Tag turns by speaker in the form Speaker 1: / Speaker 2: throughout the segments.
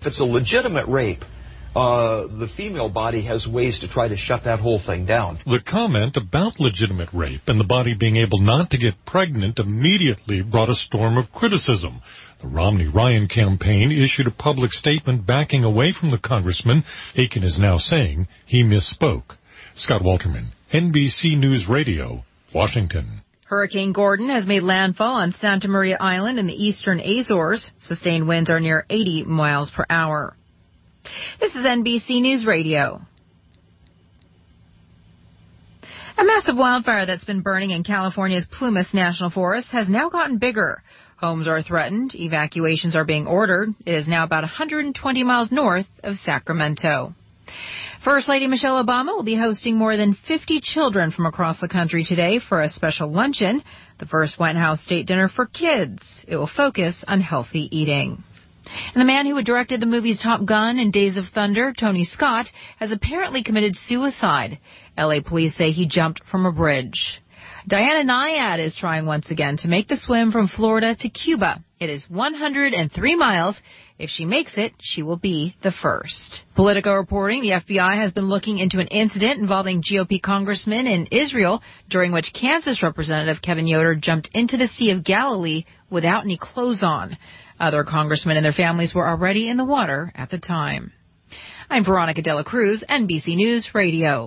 Speaker 1: If it's a legitimate rape, the female body has ways to try to shut that whole thing down.
Speaker 2: The comment about legitimate rape and the body being able not to get pregnant immediately brought a storm of criticism. The Romney-Ryan campaign issued a public statement backing away from the congressman. Aiken is now saying he misspoke. Scott Walterman, NBC News Radio, Washington.
Speaker 3: Hurricane Gordon has made landfall on Santa Maria Island in the eastern Azores. Sustained winds are near 80 miles per hour. This is NBC News Radio. A massive wildfire that's been burning in California's Plumas National Forest has now gotten bigger. Homes are threatened. Evacuations are being ordered. It is now about 120 miles north of Sacramento. First Lady Michelle Obama will be hosting more than 50 children from across the country today for a special luncheon, the first White House state dinner for kids. It will focus on healthy eating. And the man who had directed the movies Top Gun and Days of Thunder, Tony Scott, has apparently committed suicide. L.A. police say he jumped from a bridge. Diana Nyad is trying once again to make the swim from Florida to Cuba. It is 103 miles. If she makes it, she will be the first. Politico reporting the FBI has been looking into an incident involving GOP congressmen in Israel, during which Kansas Representative Kevin Yoder jumped into the Sea of Galilee without any clothes on. Other congressmen and their families were already in the water at the time. I'm Veronica Dela Cruz, NBC News Radio.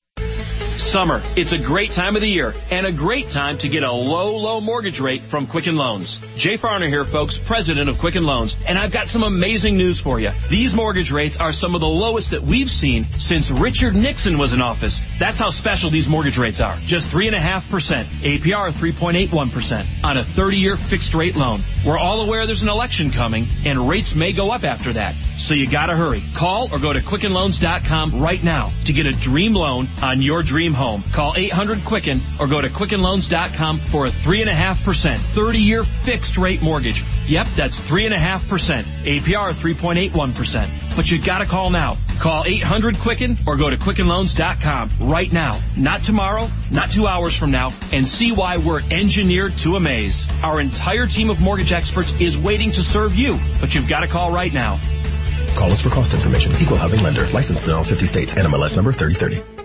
Speaker 4: Summer, it's a great time of the year and a great time to get a low mortgage rate from Quicken Loans. Jay Farner here, folks, president of Quicken Loans, and I've got some amazing news for you. These mortgage rates are some of the lowest that we've seen since Richard Nixon was in office. That's how special these mortgage rates are. Just 3.5%, APR 3.81% on a 30-year fixed-rate loan. We're all aware there's an election coming, and rates may go up after that. So you gotta hurry. Call or go to QuickenLoans.com right now to get a dream loan on your dream home. Call 800-QUICKEN or go to QuickenLoans.com for a 3.5% 30-year fixed-rate mortgage. Yep, that's 3.5%. APR 3.81%. But you gotta call now. Call 800-QUICKEN or go to QuickenLoans.com right now. Not tomorrow, not 2 hours from now, and see why we're engineered to amaze. Our entire team of mortgage experts is waiting to serve you, but you've got to call right now.
Speaker 5: Call us for cost information. Equal housing lender. Licensed in all 50 states. NMLS number 3030.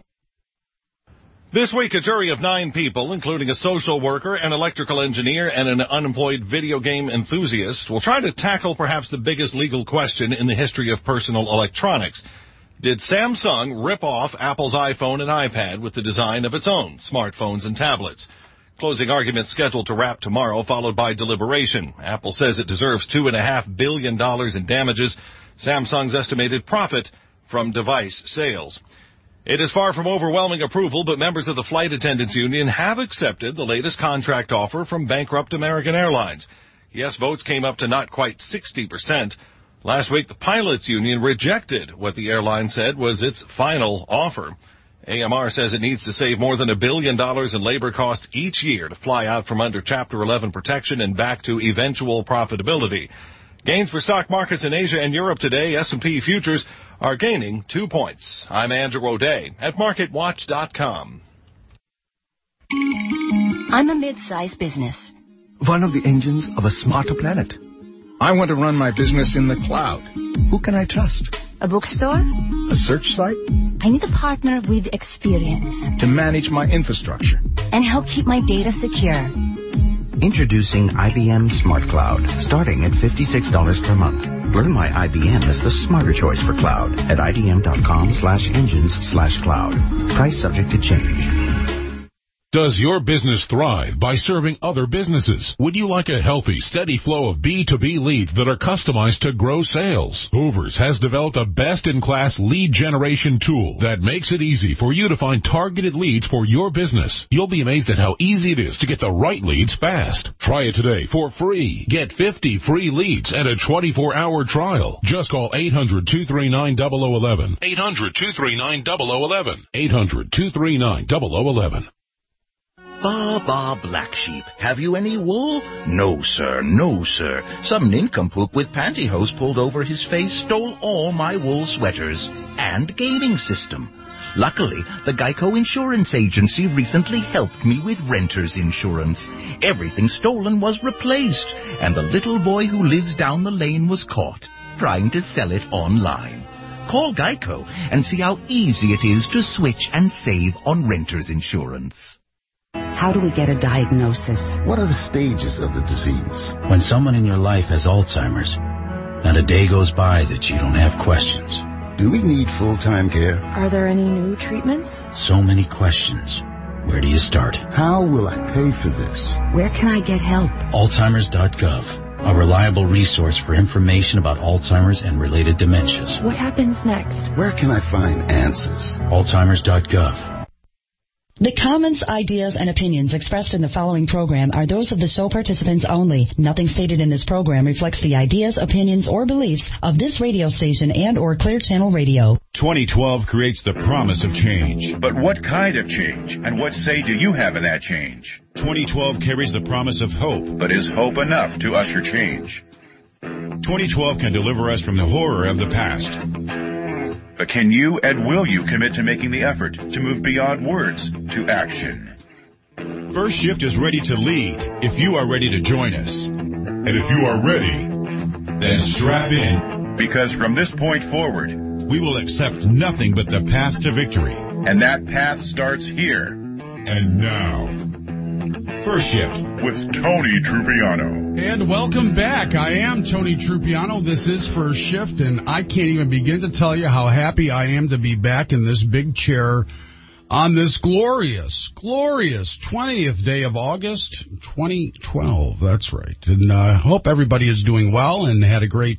Speaker 6: This week, a jury of 9 people, including a social worker, an electrical engineer, and an unemployed video game enthusiast, will try to tackle perhaps the biggest legal question in the history of personal electronics. Did Samsung rip off Apple's iPhone and iPad with the design of its own smartphones and tablets? Closing arguments scheduled to wrap tomorrow, followed by deliberation. Apple says it deserves $2.5 billion in damages, Samsung's estimated profit from device sales. It is far from overwhelming approval, but members of the Flight Attendants Union have accepted the latest contract offer from bankrupt American Airlines. Yes votes came up to not quite 60%. Last week, the Pilots Union rejected what the airline said was its final offer. AMR says it needs to save more than $1 billion in labor costs each year to fly out from under Chapter 11 protection and back to eventual profitability. Gains for stock markets in Asia and Europe today. S&P futures are gaining 2 points. I'm Andrew O'Day at MarketWatch.com.
Speaker 7: I'm a mid-sized business.
Speaker 8: One of the engines of a smarter planet. I want to run my business in the cloud. Who can I trust?
Speaker 7: A bookstore?
Speaker 8: A search site?
Speaker 7: I need a partner with experience.
Speaker 8: To manage my infrastructure.
Speaker 7: And help keep my data secure.
Speaker 9: Introducing IBM Smart Cloud, starting at $56 per month. Learn why IBM is the smarter choice for cloud at IBM.com/engines/cloud. Price subject to change.
Speaker 10: Does your business thrive by serving other businesses? Would you like a healthy, steady flow of B2B leads that are customized to grow sales? Hoovers has developed a best-in-class lead generation tool that makes it easy for you to find targeted leads for your business. You'll be amazed at how easy it is to get the right leads fast. Try it today for free. Get 50 free leads and a 24-hour trial. Just call 800-239-0011. 800-239-0011. 800-239-0011.
Speaker 11: Ba, black sheep. Have you any wool? No, sir. No, sir. Some nincompoop with pantyhose pulled over his face stole all my wool sweaters and gaming system. Luckily, the Geico Insurance Agency recently helped me with renter's insurance. Everything stolen was replaced, and the little boy who lives down the lane was caught. trying to sell it online. Call Geico and see how easy it is to switch and save on renter's insurance.
Speaker 12: How do we get a diagnosis?
Speaker 13: What are the stages of the disease?
Speaker 14: When someone in your life has Alzheimer's, not a day goes by that you don't have questions.
Speaker 13: Do we need full-time care?
Speaker 15: Are there any new treatments?
Speaker 14: So many questions. Where do you start?
Speaker 13: How will I pay for this?
Speaker 12: Where can I get help?
Speaker 14: Alzheimers.gov, a reliable resource for information about Alzheimer's and related dementias.
Speaker 15: What happens next?
Speaker 13: Where can I find answers?
Speaker 14: Alzheimers.gov.
Speaker 16: The comments, ideas, and opinions expressed in the following program are those of the show participants only. Nothing stated in this program reflects the ideas, opinions, or beliefs of this radio station and or Clear Channel Radio.
Speaker 17: 2012 creates the promise of change. But what kind of change? And what say do you have in that change? 2012 carries the promise of hope. But is hope enough to usher change? 2012 can deliver us from the horror of the past. But can you and will you commit to making the effort to move beyond words to action? First Shift is ready to lead if you are ready to join us. And if you are ready, then strap in. Because from this point forward, we will accept nothing but the path to victory. And that path starts here. And now, First Shift with Tony Trupiano.
Speaker 18: And welcome back. I am Tony Trupiano. This is First Shift, and I can't even begin to tell you how happy I am to be back in this big chair on this glorious 20th day of August, 2012. That's right. And I hope everybody is doing well and had a great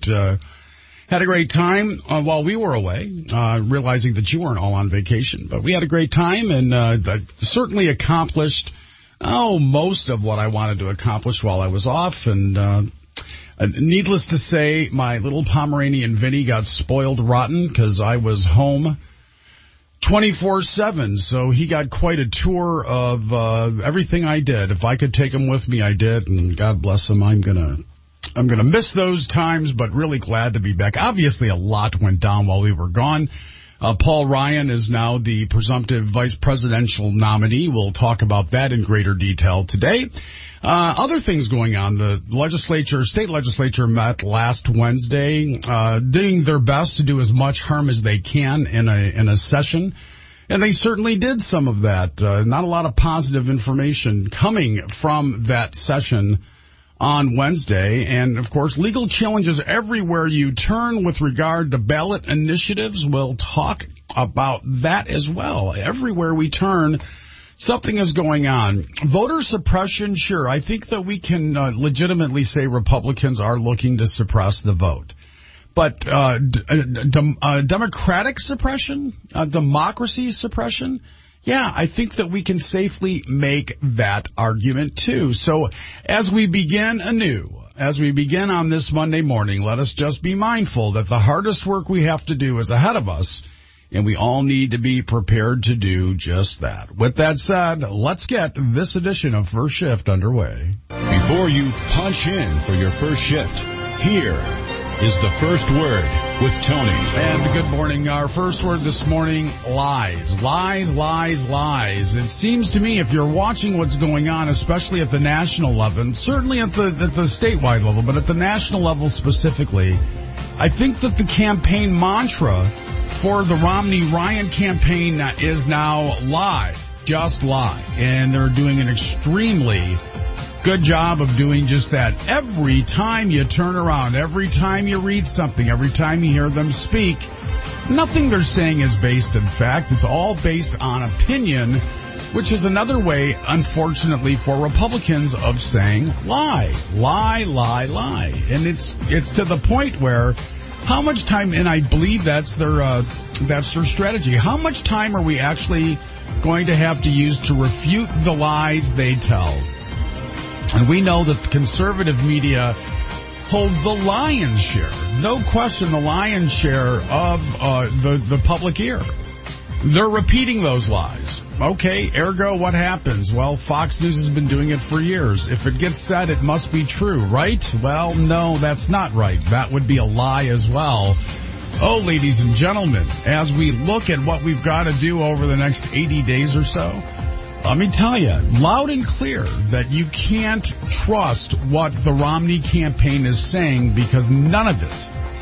Speaker 18: time while we were away, realizing that you weren't all on vacation. But we had a great time and certainly accomplished most of what I wanted to accomplish while I was off. And needless to say, my little Pomeranian Vinny got spoiled rotten because I was home 24/7. So he got quite a tour of everything I did. If I could take him with me, I did. And God bless him. I'm gonna miss those times, but really glad to be back. Obviously, a lot went down while we were gone. Paul Ryan is now the presumptive vice presidential nominee. We'll talk about that in greater detail today. Other things going on. The state legislature met last Wednesday, doing their best to do as much harm as they can in a session. And they certainly did some of that. Not a lot of positive information coming from that session on Wednesday. And, of course, legal challenges everywhere you turn with regard to ballot initiatives. We'll talk about that as well. Everywhere we turn, something is going on. Voter suppression, sure. I think that we can legitimately say Republicans are looking to suppress the vote. But democratic suppression, democracy suppression, yeah, I think that we can safely make that argument, too. So as we begin on this Monday morning, let us just be mindful that the hardest work we have to do is ahead of us, and we all need to be prepared to do just that. With that said, let's get this edition of First Shift underway.
Speaker 17: Before you punch in for your first shift, here is the first word with Tony.
Speaker 18: And good morning. Our first word this morning, lies. Lies, lies, lies. It seems to me if you're watching what's going on, especially at the national level, certainly at the statewide level, but at the national level specifically, I think that the campaign mantra for the Romney-Ryan campaign is now lie. Just lie. And they're doing an extremely good job of doing just that. Every time you turn around, every time you read something, every time you hear them speak, nothing they're saying is based in fact. It's all based on opinion, which is another way, unfortunately, for Republicans of saying lie, lie, lie, lie. And it's to the point where how much time, and I believe that's their strategy, how much time are we actually going to have to use to refute the lies they tell? And we know that the conservative media holds the lion's share, no question, the lion's share of the public ear. They're repeating those lies. Okay, ergo, what happens? Well, Fox News has been doing it for years. If it gets said, it must be true, right? Well, no, that's not right. That would be a lie as well. Oh, ladies and gentlemen, as we look at what we've got to do over the next 80 days or so, let me tell you, loud and clear, that you can't trust what the Romney campaign is saying because none of it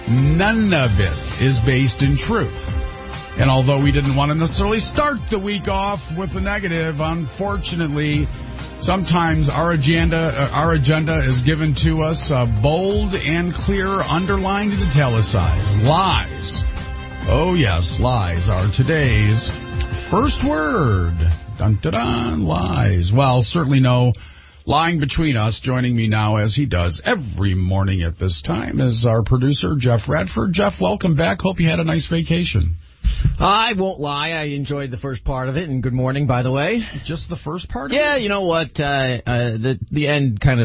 Speaker 18: none of it is based in truth. And although we didn't want to necessarily start the week off with a negative, unfortunately, sometimes our agenda is given to us bold and clear, underlined and italicized. Lies. Oh, yes, lies are today's first word. Dun, dun, dun, lies. Well, certainly no lying between us. Joining me now, as he does every morning at this time, is our producer, Jeff Radford. Jeff, welcome back. Hope you had a nice vacation.
Speaker 19: I won't lie. I enjoyed the first part of it, and good morning, by the way.
Speaker 18: Just the first part of it?
Speaker 19: Yeah, you know what? The end kind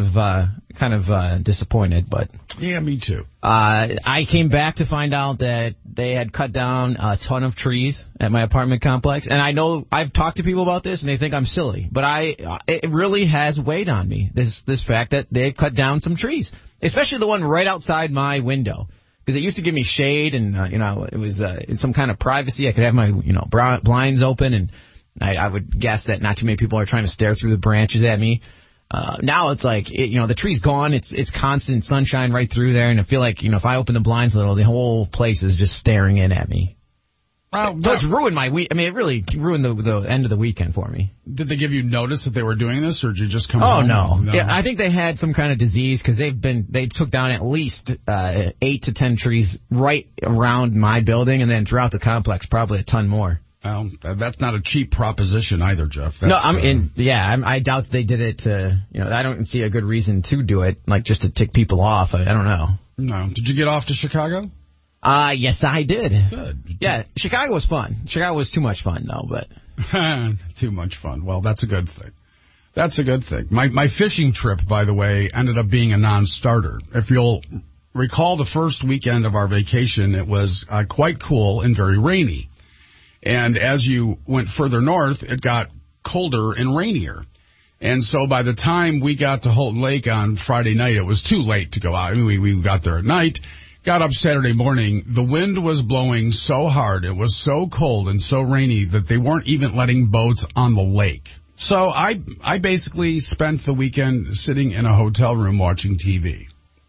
Speaker 19: of disappointed, but
Speaker 18: yeah, me too.
Speaker 19: I came back to find out that they had cut down a ton of trees at my apartment complex, and I know I've talked to people about this, and they think I'm silly, but it really has weighed on me. This fact that they've cut down some trees, especially the one right outside my window. Because it used to give me shade, and it was some kind of privacy. I could have my blinds open, and I would guess that not too many people are trying to stare through the branches at me. Now it's like the tree's gone. It's constant sunshine right through there, and I feel like if I open the blinds a little, the whole place is just staring in at me. So it's ruined my week. I mean, it really ruined the end of the weekend for me.
Speaker 18: Did they give you notice that they were doing this, or did you just come
Speaker 19: home?
Speaker 18: No.
Speaker 19: Yeah, I think they had some kind of disease because they took down at least 8 to 10 trees right around my building, and then throughout the complex, probably a ton more.
Speaker 18: Well, that's not a cheap proposition either, Jeff. That's,
Speaker 19: I doubt they did it to, I don't see a good reason to do it, like just to tick people off. I don't know.
Speaker 18: No. Did you get off to Chicago?
Speaker 19: Yes, I did.
Speaker 18: Good.
Speaker 19: Yeah, Chicago was fun. Chicago was too much fun, though, but...
Speaker 18: Too much fun. Well, that's a good thing. That's a good thing. My fishing trip, by the way, ended up being a non-starter. If you'll recall the first weekend of our vacation, it was quite cool and very rainy. And as you went further north, it got colder and rainier. And so by the time we got to Holton Lake on Friday night, it was too late to go out. I mean, we got there at night. Got up Saturday morning, the wind was blowing so hard, it was so cold and so rainy that they weren't even letting boats on the lake. So I basically spent the weekend sitting in a hotel room watching TV.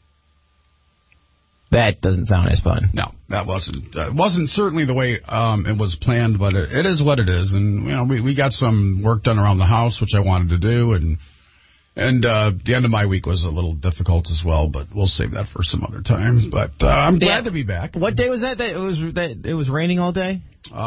Speaker 19: That doesn't sound as fun.
Speaker 18: No, that wasn't certainly the way it was planned, but it is what it is. And we got some work done around the house, which I wanted to do, and the end of my week was a little difficult as well, but we'll save that for some other time. But I'm glad to be back.
Speaker 19: What day was that? It was raining all day?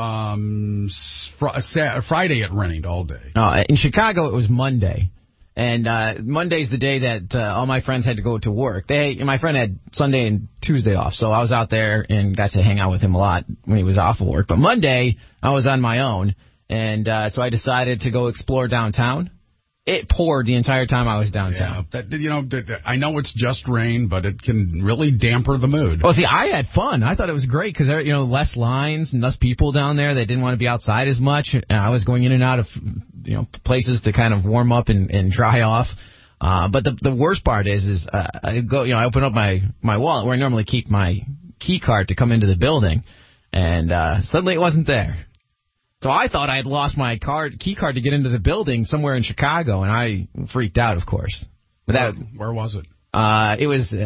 Speaker 18: Friday it rained all day.
Speaker 19: In Chicago it was Monday. And Monday's the day that all my friends had to go to work. My friend had Sunday and Tuesday off, so I was out there and got to hang out with him a lot when he was off of work. But Monday, I was on my own, and so I decided to go explore downtown. It poured the entire time I was downtown.
Speaker 18: Yeah, I know it's just rain, but it can really damper the mood.
Speaker 19: Well, see, I had fun. I thought it was great because less lines and less people down there. They didn't want to be outside as much, and I was going in and out of places to kind of warm up and dry off. But the worst part is I go, I open up my wallet where I normally keep my key card to come into the building, and suddenly it wasn't there. So I thought I had lost my key card to get into the building somewhere in Chicago, and I freaked out, of course. But
Speaker 18: where was it?
Speaker 19: It was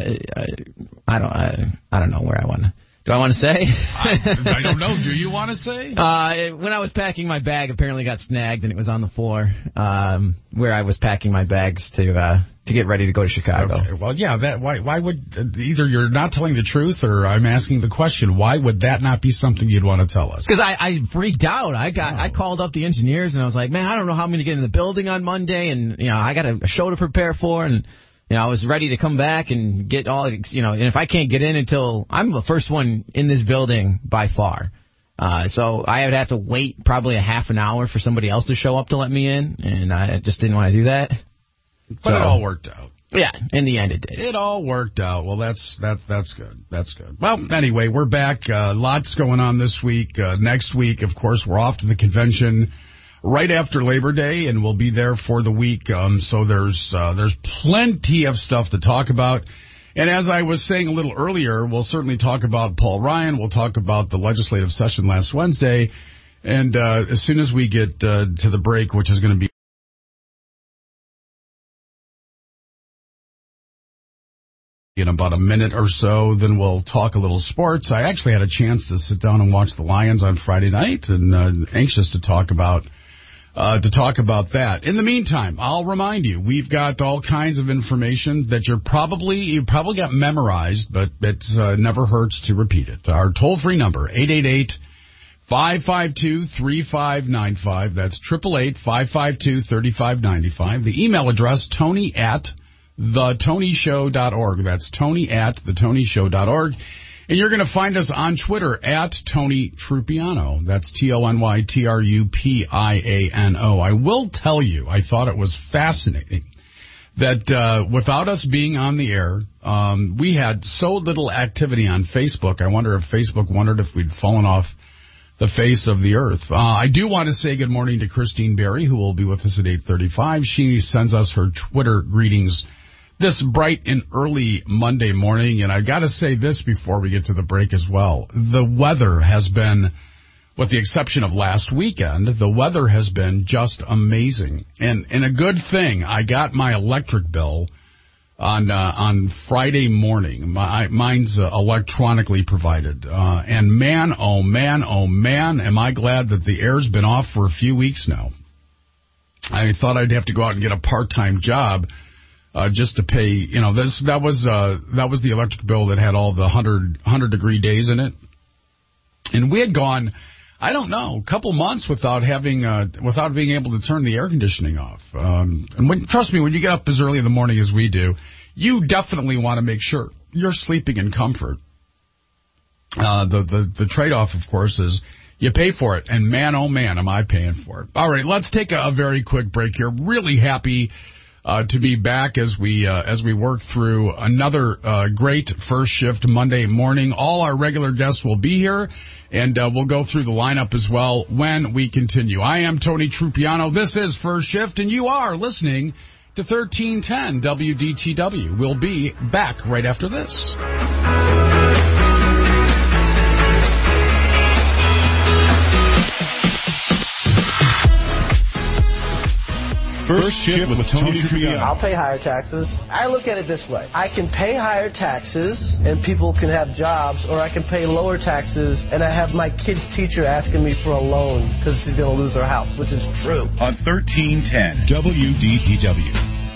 Speaker 19: I don't know where I want to. Do I want to say?
Speaker 18: I don't know. Do you want to say?
Speaker 19: When I was packing my bag, apparently got snagged, and it was on the floor where I was packing my bags to get ready to go to Chicago.
Speaker 18: Okay. Well, yeah. Why would either you're not telling the truth, or I'm asking the question? Why would that not be something you'd want to tell us?
Speaker 19: Because I freaked out. I called up the engineers, and I was like, man, I don't know how I'm going to get in the building on Monday, and I got a show to prepare for, and I was ready to come back and get all, and if I can't get in until I'm the first one in this building by far. So I would have to wait probably a half an hour for somebody else to show up to let me in, and I just didn't want to do that.
Speaker 18: But it all worked out.
Speaker 19: Yeah, in the end it did.
Speaker 18: It all worked out. Well, that's good. That's good. Well, anyway, we're back. Lots going on this week. Next week, of course, we're off to the convention right after Labor Day, and we'll be there for the week. So there's plenty of stuff to talk about. And as I was saying a little earlier, we'll certainly talk about Paul Ryan. We'll talk about the legislative session last Wednesday. And as soon as we get to the break, which is going to be In about a minute or so, then we'll talk a little sports. I actually had a chance to sit down and watch the Lions on Friday night, and anxious to talk about that. In the meantime, I'll remind you, we've got all kinds of information that you probably got memorized, but it never hurts to repeat it. Our toll-free number, 888-552-3595. That's 888-552-3595. The email address, Tony@thetonyshow.org. That's Tony@thetonyshow.org. And you're going to find us on Twitter @Tony Trupiano. That's TonyTrupiano. I will tell you, I thought it was fascinating that without us being on the air, we had so little activity on Facebook. I wonder if Facebook wondered if we'd fallen off the face of the earth. I do want to say good morning to Christine Berry, who will be with us at 8:35. She sends us her Twitter greetings this bright and early Monday morning. And I got to say this before we get to the break as well. The weather has been, with the exception of last weekend, the weather has been just amazing. And a good thing, I got my electric bill on Friday morning. Mine's electronically provided. And man, oh man, am I glad that the air's been off for a few weeks now. I thought I'd have to go out and get a part-time job just to pay. That was the electric bill that had all the 100 degree days in it. And we had gone, I don't know, a couple months without being able to turn the air conditioning off. And trust me, when you get up as early in the morning as we do, you definitely want to make sure you're sleeping in comfort. The trade-off, of course, is you pay for it, and man, oh man, am I paying for it. All right, let's take a very quick break here. Really happy to be back as we work through another great First Shift Monday morning. All our regular guests will be here, and we'll go through the lineup as well when we continue. I am Tony Trupiano. This is First Shift, and you are listening to 1310 WDTW. We'll be back right after this.
Speaker 17: First Shift with Tony Trupiano.
Speaker 20: I'll pay higher taxes. I look at it this way. I can pay higher taxes and people can have jobs, or I can pay lower taxes and I have my kid's teacher asking me for a loan because she's going to lose her house, which is true.
Speaker 17: On 1310 WDTW.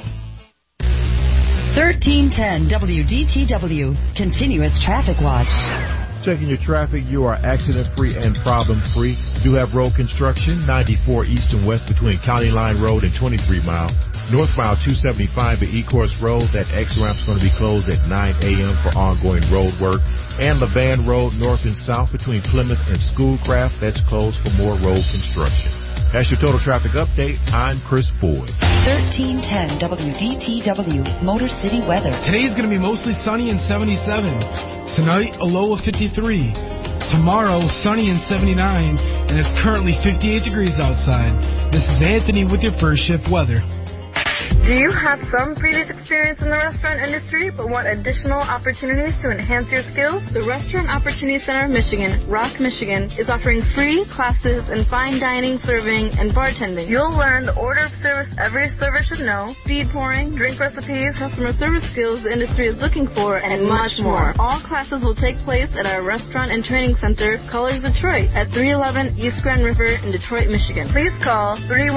Speaker 16: 1310 WDTW. Continuous Traffic Watch.
Speaker 21: Checking your traffic, you are accident-free and problem-free. Do have road construction, 94 east and west between County Line Road and 23 Mile. North Mile 275 at Ecorse Road. That X-ramp's going to be closed at 9 a.m. for ongoing road work. And Levan Road, north and south between Plymouth and Schoolcraft. That's closed for more road construction. That's your total traffic update. I'm Chris Boyd.
Speaker 16: 1310 WDTW Motor City weather.
Speaker 22: Today's going to be mostly sunny and 77. Tonight, a low of 53. Tomorrow, sunny and 79. And it's currently 58 degrees outside. This is Anthony with your First Shift weather.
Speaker 23: Do you have some previous experience in the restaurant industry but want additional opportunities to enhance your skills? The Restaurant Opportunity Center of Michigan, Rock, Michigan, is offering free classes in fine dining, serving, and bartending. You'll learn the order of service every server should know, speed pouring, drink recipes, customer service skills the industry is looking for, and much more. All classes will take place at our Restaurant and Training Center, Colors Detroit, at 311 East Grand River in Detroit, Michigan. Please call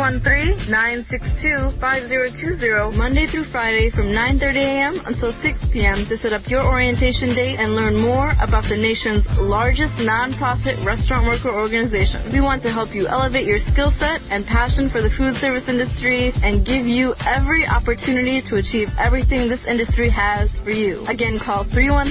Speaker 23: 313-962-5020 Monday through Friday from 9:30 a.m. until 6 p.m. to set up your orientation date and learn more about the nation's largest nonprofit restaurant worker organization. We want to help you elevate your skill set and passion for the food service industry and give you every opportunity to achieve everything this industry has for you. Again, call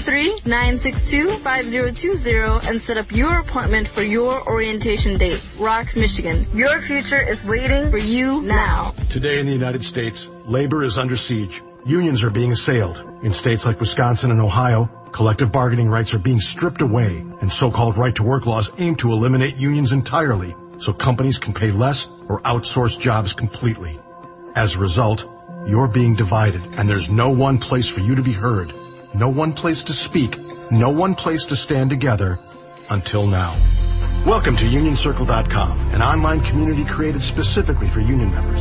Speaker 23: 313-962-5020 and set up your appointment for your orientation date. Rock, Michigan. Your future is waiting for you now.
Speaker 24: Today in the United States, labor is under siege. Unions are being assailed. In states like Wisconsin and Ohio, collective bargaining rights are being stripped away, and so-called right-to-work laws aim to eliminate unions entirely so companies can pay less or outsource jobs completely. As a result, you're being divided, and there's no one place for you to be heard, no one place to speak, no one place to stand together until now. Welcome to UnionCircle.com, an online community created specifically for union members.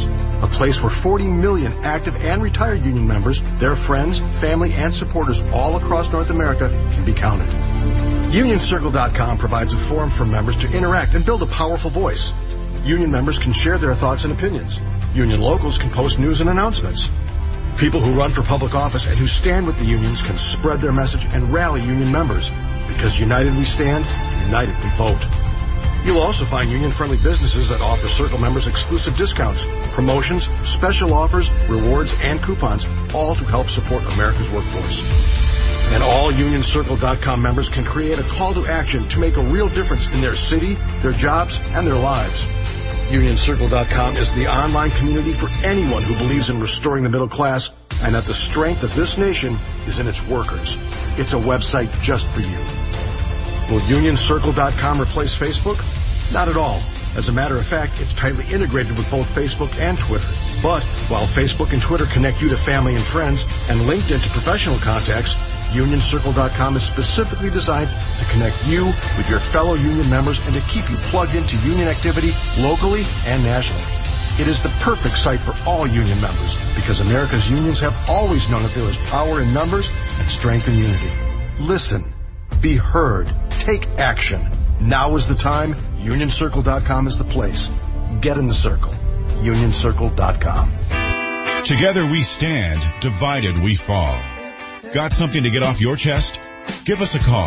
Speaker 24: a place where 40 million active and retired union members, their friends, family, and supporters all across North America can be counted. UnionCircle.com provides a forum for members to interact and build a powerful voice. Union members can share their thoughts and opinions. Union locals can post news and announcements. People who run for public office and who stand with the unions can spread their message and rally union members. Because united we stand, united we vote. You'll also find union-friendly businesses that offer Circle members exclusive discounts, promotions, special offers, rewards, and coupons, all to help support America's workforce. And all UnionCircle.com members can create a call to action to make a real difference in their city, their jobs, and their lives. UnionCircle.com is the online community for anyone who believes in restoring the middle class and that the strength of this nation is in its workers. It's a website just for you. Will UnionCircle.com replace Facebook? Not at all. As a matter of fact, it's tightly integrated with both Facebook and Twitter. But while Facebook and Twitter connect you to family and friends and LinkedIn to professional contacts, UnionCircle.com is specifically designed to connect you with your fellow union members and to keep you plugged into union activity locally and nationally. It is the perfect site for all union members because America's unions have always known that there is power in numbers and strength in unity. Listen. Be heard. Take action. Now is the time. UnionCircle.com is the place. Get in the circle. UnionCircle.com.
Speaker 17: Together we stand. Divided we fall. Got something to get off your chest? Give us a call.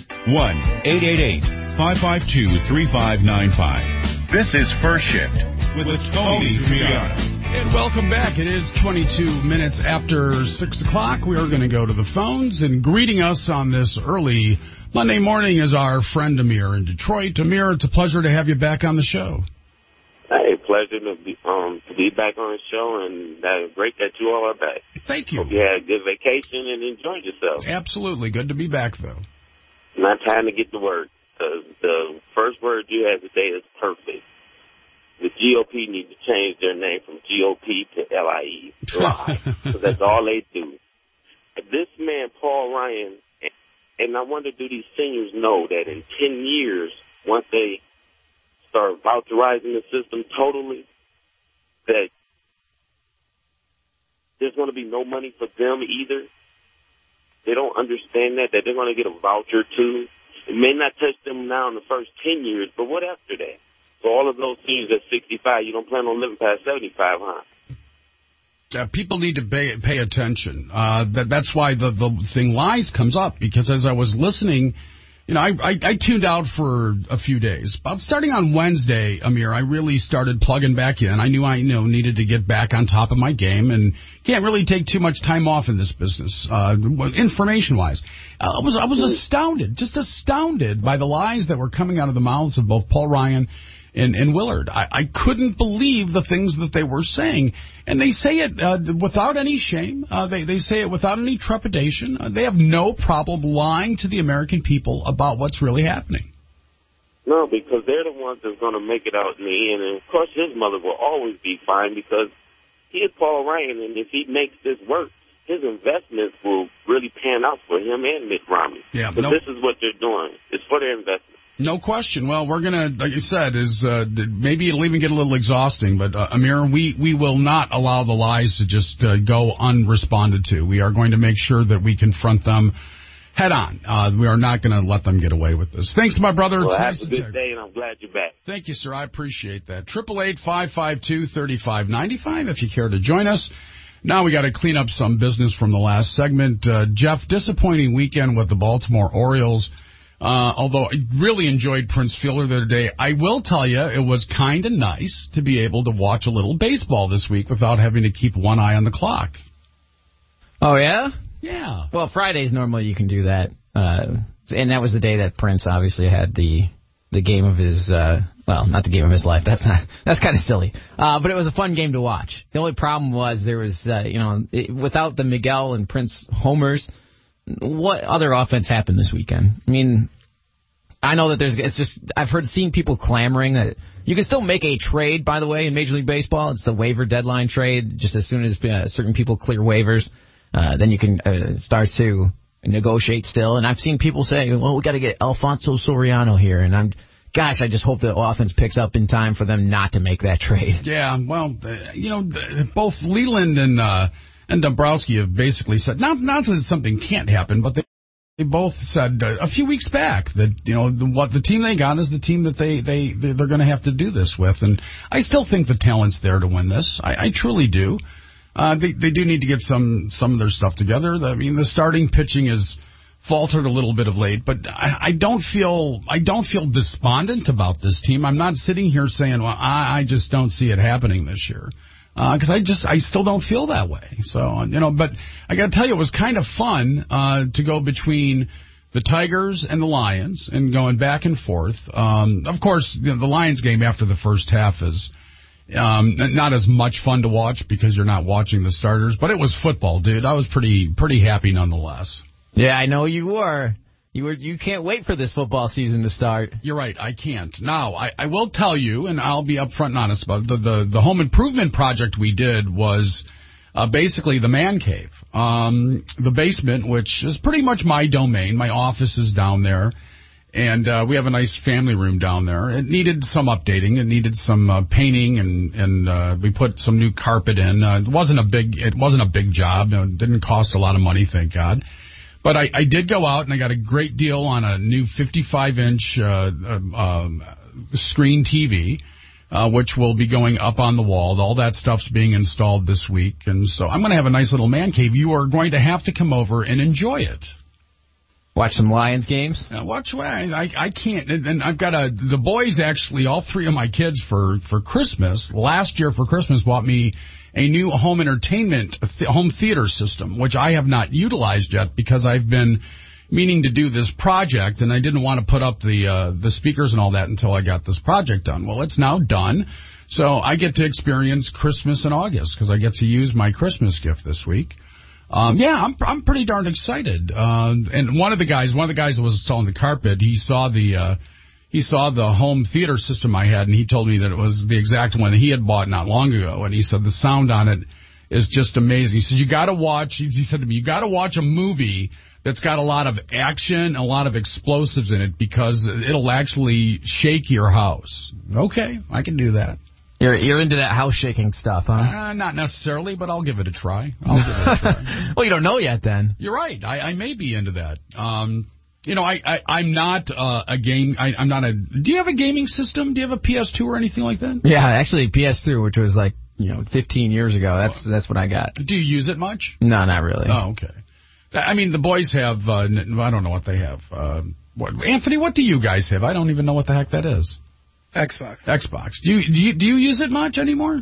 Speaker 17: 1-888-552-3595. This is First Shift with Tony Triano.
Speaker 18: And welcome back. It is 22 minutes after 6 o'clock. We are going to go to the phones, and greeting us on this early Monday morning is our friend Amir in Detroit. Amir, it's a pleasure to have you back on the show.
Speaker 1: Hey, pleasure to be back on the show, and great that you all are back.
Speaker 18: Thank you.
Speaker 1: Hope you had a good vacation and enjoyed yourself.
Speaker 18: Absolutely. Good to be back, though.
Speaker 1: Not time to get to work. The first word you had today is perfect. The GOP need to change their name from GOP to LIE. Because that's all they do. This man, Paul Ryan, and I wonder, do these seniors know that in 10 years, once they start voucherizing the system totally, that there's going to be no money for them either? They don't understand that they're going to get a voucher too. It may not touch them now in the first 10 years, but what after that? So all of those seniors at 65, you don't plan on living past 75, huh?
Speaker 18: People need to pay attention. That's why the thing lies comes up, because as I was listening, I tuned out for a few days. But starting on Wednesday, Amir, I really started plugging back in. I knew needed to get back on top of my game, and can't really take too much time off in this business, information-wise. I was astounded by the lies that were coming out of the mouths of both Paul Ryan and Willard. I couldn't believe the things that they were saying. And they say it without any shame. They say it without any trepidation. They have no problem lying to the American people about what's really happening.
Speaker 1: No, because they're the ones that's going to make it out in the end. And, of course, his mother will always be fine because he is Paul Ryan, and if he makes this work, his investments will really pan out for him and Mitt Romney.
Speaker 18: Yeah,
Speaker 1: but this is what they're doing. It's for their investment.
Speaker 18: No question. Well, we're going to, like you said, maybe it'll even get a little exhausting, but Amir, we will not allow the lies to just go unresponded to. We are going to make sure that we confront them head on. We are not going to let them get away with this. Thanks, my brother.
Speaker 1: Well, have a good day, and I'm glad you're back.
Speaker 18: Thank you, sir. I appreciate that. 888-552-3595 if you care to join us. Now we got to clean up some business from the last segment. Jeff, disappointing weekend with the Baltimore Orioles. Although I really enjoyed Prince Fielder the other day, I will tell you it was kind of nice to be able to watch a little baseball this week without having to keep one eye on the clock.
Speaker 19: Oh, yeah?
Speaker 18: Yeah.
Speaker 19: Well, Fridays normally you can do that. And that was the day that Prince obviously had the game of his, well, not the game of his life. That's kind of silly. But it was a fun game to watch. The only problem was there was, without the Miguel and Prince homers, what other offense happened this weekend? I mean, I know that I've seen people clamoring that you can still make a trade, by the way, in Major League Baseball. It's the waiver deadline trade. Just as soon as certain people clear waivers, then you can start to negotiate still. And I've seen people say, well, we got to get Alfonso Soriano here. And I'm gosh, I just hope the offense picks up in time for them not to make that trade.
Speaker 18: Yeah, well, both Leland and Dombrowski have basically said, not that something can't happen, but they both said a few weeks back that what the team they got is the team that they're going to have to do this with, and I still think the talent's there to win this. I truly do. They do need to get some of their stuff together. I mean, the starting pitching is faltered a little bit of late, but I don't feel despondent about this team. I'm not sitting here saying, well, I just don't see it happening this year. Because I still don't feel that way. So, but I got to tell you, it was kind of fun to go between the Tigers and the Lions and going back and forth. Of course, the Lions game after the first half is not as much fun to watch because you're not watching the starters, but it was football, dude. I was pretty happy nonetheless.
Speaker 19: Yeah, I know you were. You can't wait for this football season to start.
Speaker 18: You're right, I can't. Now, I will tell you, and I'll be upfront and honest about it, the home improvement project we did was basically the man cave. The basement, which is pretty much my domain. My office is down there, and we have a nice family room down there. It needed some updating. It needed some painting, and we put some new carpet in. It wasn't a big job. It didn't cost a lot of money, thank God. But I did go out, and I got a great deal on a new 55-inch screen TV, which will be going up on the wall. All that stuff's being installed this week, and so I'm going to have a nice little man cave. You are going to have to come over and enjoy it.
Speaker 19: Watch some Lions games?
Speaker 18: I can't. And I've got the boys, actually, all three of my kids for Christmas, last year for Christmas, bought me a new home entertainment, home theater system, which I have not utilized yet because I've been meaning to do this project, and I didn't want to put up the speakers and all that until I got this project done. Well, it's now done, so I get to experience Christmas in August because I get to use my Christmas gift this week. I'm pretty darn excited. And one of the guys that was installing the carpet, he saw the home theater system I had, and he told me that it was the exact one that he had bought not long ago. And he said the sound on it is just amazing. He said, he said to me, you got to watch a movie that's got a lot of action, a lot of explosives in it, because it'll actually shake your house. Okay, I can do that.
Speaker 19: You're into that house shaking stuff, huh?
Speaker 18: Not necessarily, but I'll give it a try.
Speaker 19: Well, you don't know yet, then.
Speaker 18: You're right. I may be into that. I'm not a game. I'm not a. Do you have a gaming system? Do you have a PS2 or anything like that?
Speaker 19: Yeah, actually PS3, which was like 15 years ago. That's what I got.
Speaker 18: Do you use it much?
Speaker 19: No, not really.
Speaker 18: Oh, okay. I mean, the boys have. I don't know what they have. Anthony, what do you guys have? I don't even know what the heck that is.
Speaker 22: Xbox.
Speaker 18: Do you use it much anymore?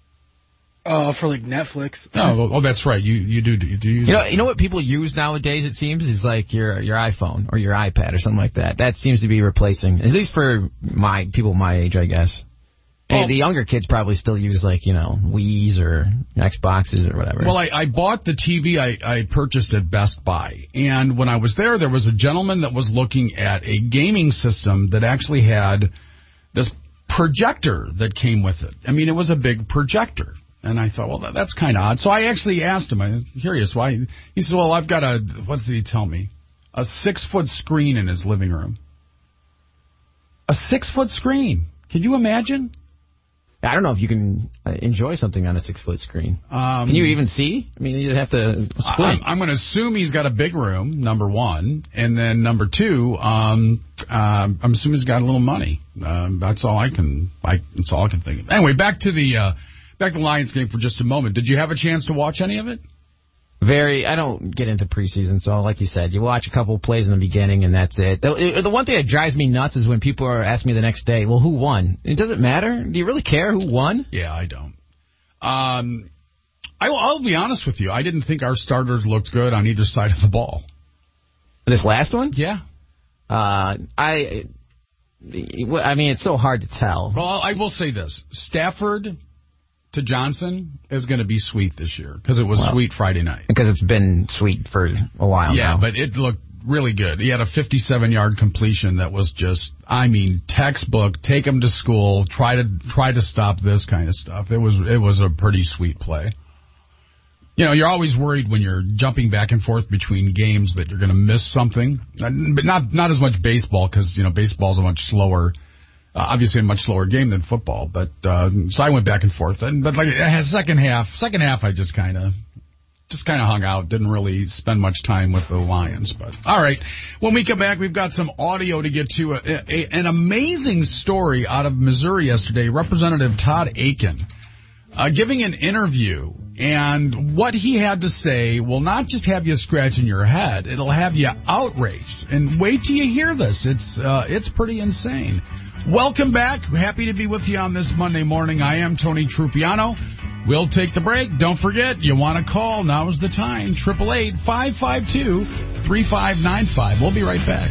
Speaker 22: For like Netflix.
Speaker 18: Oh, that's right. You do use it.
Speaker 19: You know what people use nowadays, it seems, is like your iPhone or your iPad or something like that. That seems to be replacing, at least for people my age, I guess. And the younger kids probably still use Wii's or Xboxes or whatever.
Speaker 18: Well, I bought the TV I purchased at Best Buy, and when I was there was a gentleman that was looking at a gaming system that actually had this projector that came with it. I mean, it was a big projector. And I thought, well, that's kind of odd. So I actually asked him, I'm curious why. He said, well, I've got what did he tell me? A 6-foot screen in his living room. A 6-foot screen. Can you imagine?
Speaker 19: I don't know if you can enjoy something on a 6-foot screen. Can you even see? I mean, you'd have to squint.
Speaker 18: I'm going to assume he's got a big room, number one. And then number two, I'm assuming he's got a little money. That's all I can think of. Anyway, back to the Lions game for just a moment. Did you have a chance to watch any of it?
Speaker 19: I don't get into preseason, so like you said, you watch a couple plays in the beginning and that's it. The one thing that drives me nuts is when people are asking me the next day, well, who won? It doesn't matter. Do you really care who won?
Speaker 18: Yeah, I don't. I'll be honest with you. I didn't think our starters looked good on either side of the ball.
Speaker 19: This last one?
Speaker 18: Yeah.
Speaker 19: I mean, it's so hard to tell.
Speaker 18: Well, I will say this. Stafford to Johnson is going to be sweet this year because it was sweet Friday night.
Speaker 19: Because it's been sweet for a while now.
Speaker 18: Yeah, but it looked really good. He had a 57-yard completion that was just, textbook, take him to school, try to stop this kind of stuff. It was a pretty sweet play. You're always worried when you're jumping back and forth between games that you're going to miss something. But not as much baseball because, baseball's a much slower Obviously a much slower game than football, but so I went back and forth. But like second half, I just kind of hung out. Didn't really spend much time with the Lions. But all right, when we come back, we've got some audio to get to. An amazing story out of Missouri yesterday. Representative Todd Akin giving an interview, and what he had to say will not just have you scratching your head; it'll have you outraged. And wait till you hear this. It's pretty insane. Welcome back. Happy to be with you on this Monday morning. I am Tony Trupiano. We'll take the break. Don't forget, you want to call. Now is the time. 888-552-3595. We'll be right back.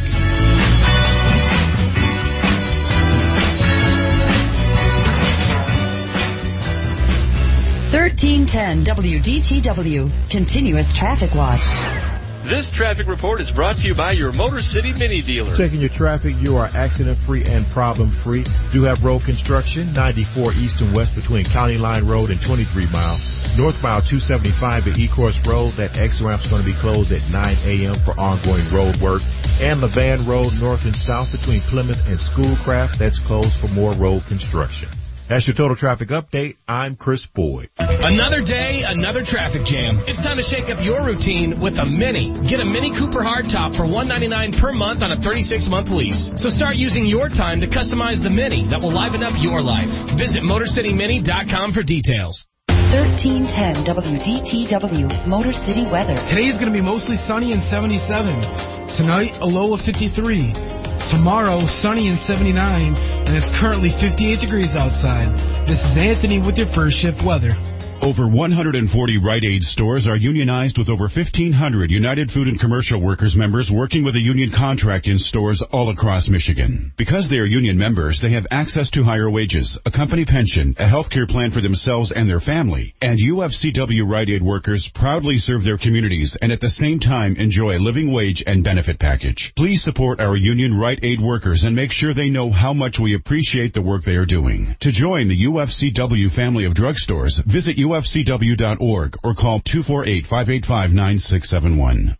Speaker 16: $13.10 WDTW. Continuous Traffic Watch.
Speaker 2: This traffic report is brought to you by your Motor City Mini dealer.
Speaker 21: Checking your traffic, you are accident-free and problem-free. Do have road construction, 94 east and west between County Line Road and 23 Mile. North Mile 275 at Ecorse Road. That X-ramp's going to be closed at 9 a.m. for ongoing road work. And Levan Road north and south between Plymouth and Schoolcraft. That's closed for more road construction. That's your total traffic update. I'm Chris Boyd.
Speaker 3: Another day, another traffic jam. It's time to shake up your routine with a Mini. Get a Mini Cooper hardtop for $199 per month on a 36-month lease. So start using your time to customize the Mini that will liven up your life. Visit MotorCityMini.com for details.
Speaker 16: 1310 WDTW Motor City weather.
Speaker 22: Today is going to be mostly sunny and 77. Tonight, a low of 53. Tomorrow, sunny and 79, and it's currently 58 degrees outside. This is Anthony with your first shift weather.
Speaker 17: Over 140 Rite Aid stores are unionized with over 1,500 United Food and Commercial Workers members working with a union contract in stores all across Michigan. Because they are union members, they have access to higher wages, a company pension, a health care plan for themselves and their family, and UFCW Rite Aid workers proudly serve their communities and at the same time enjoy a living wage and benefit package. Please support our union Rite Aid workers and make sure they know how much we appreciate the work they are doing. To join the UFCW family of drugstores, visit UFCW.org or call 248-585-9671.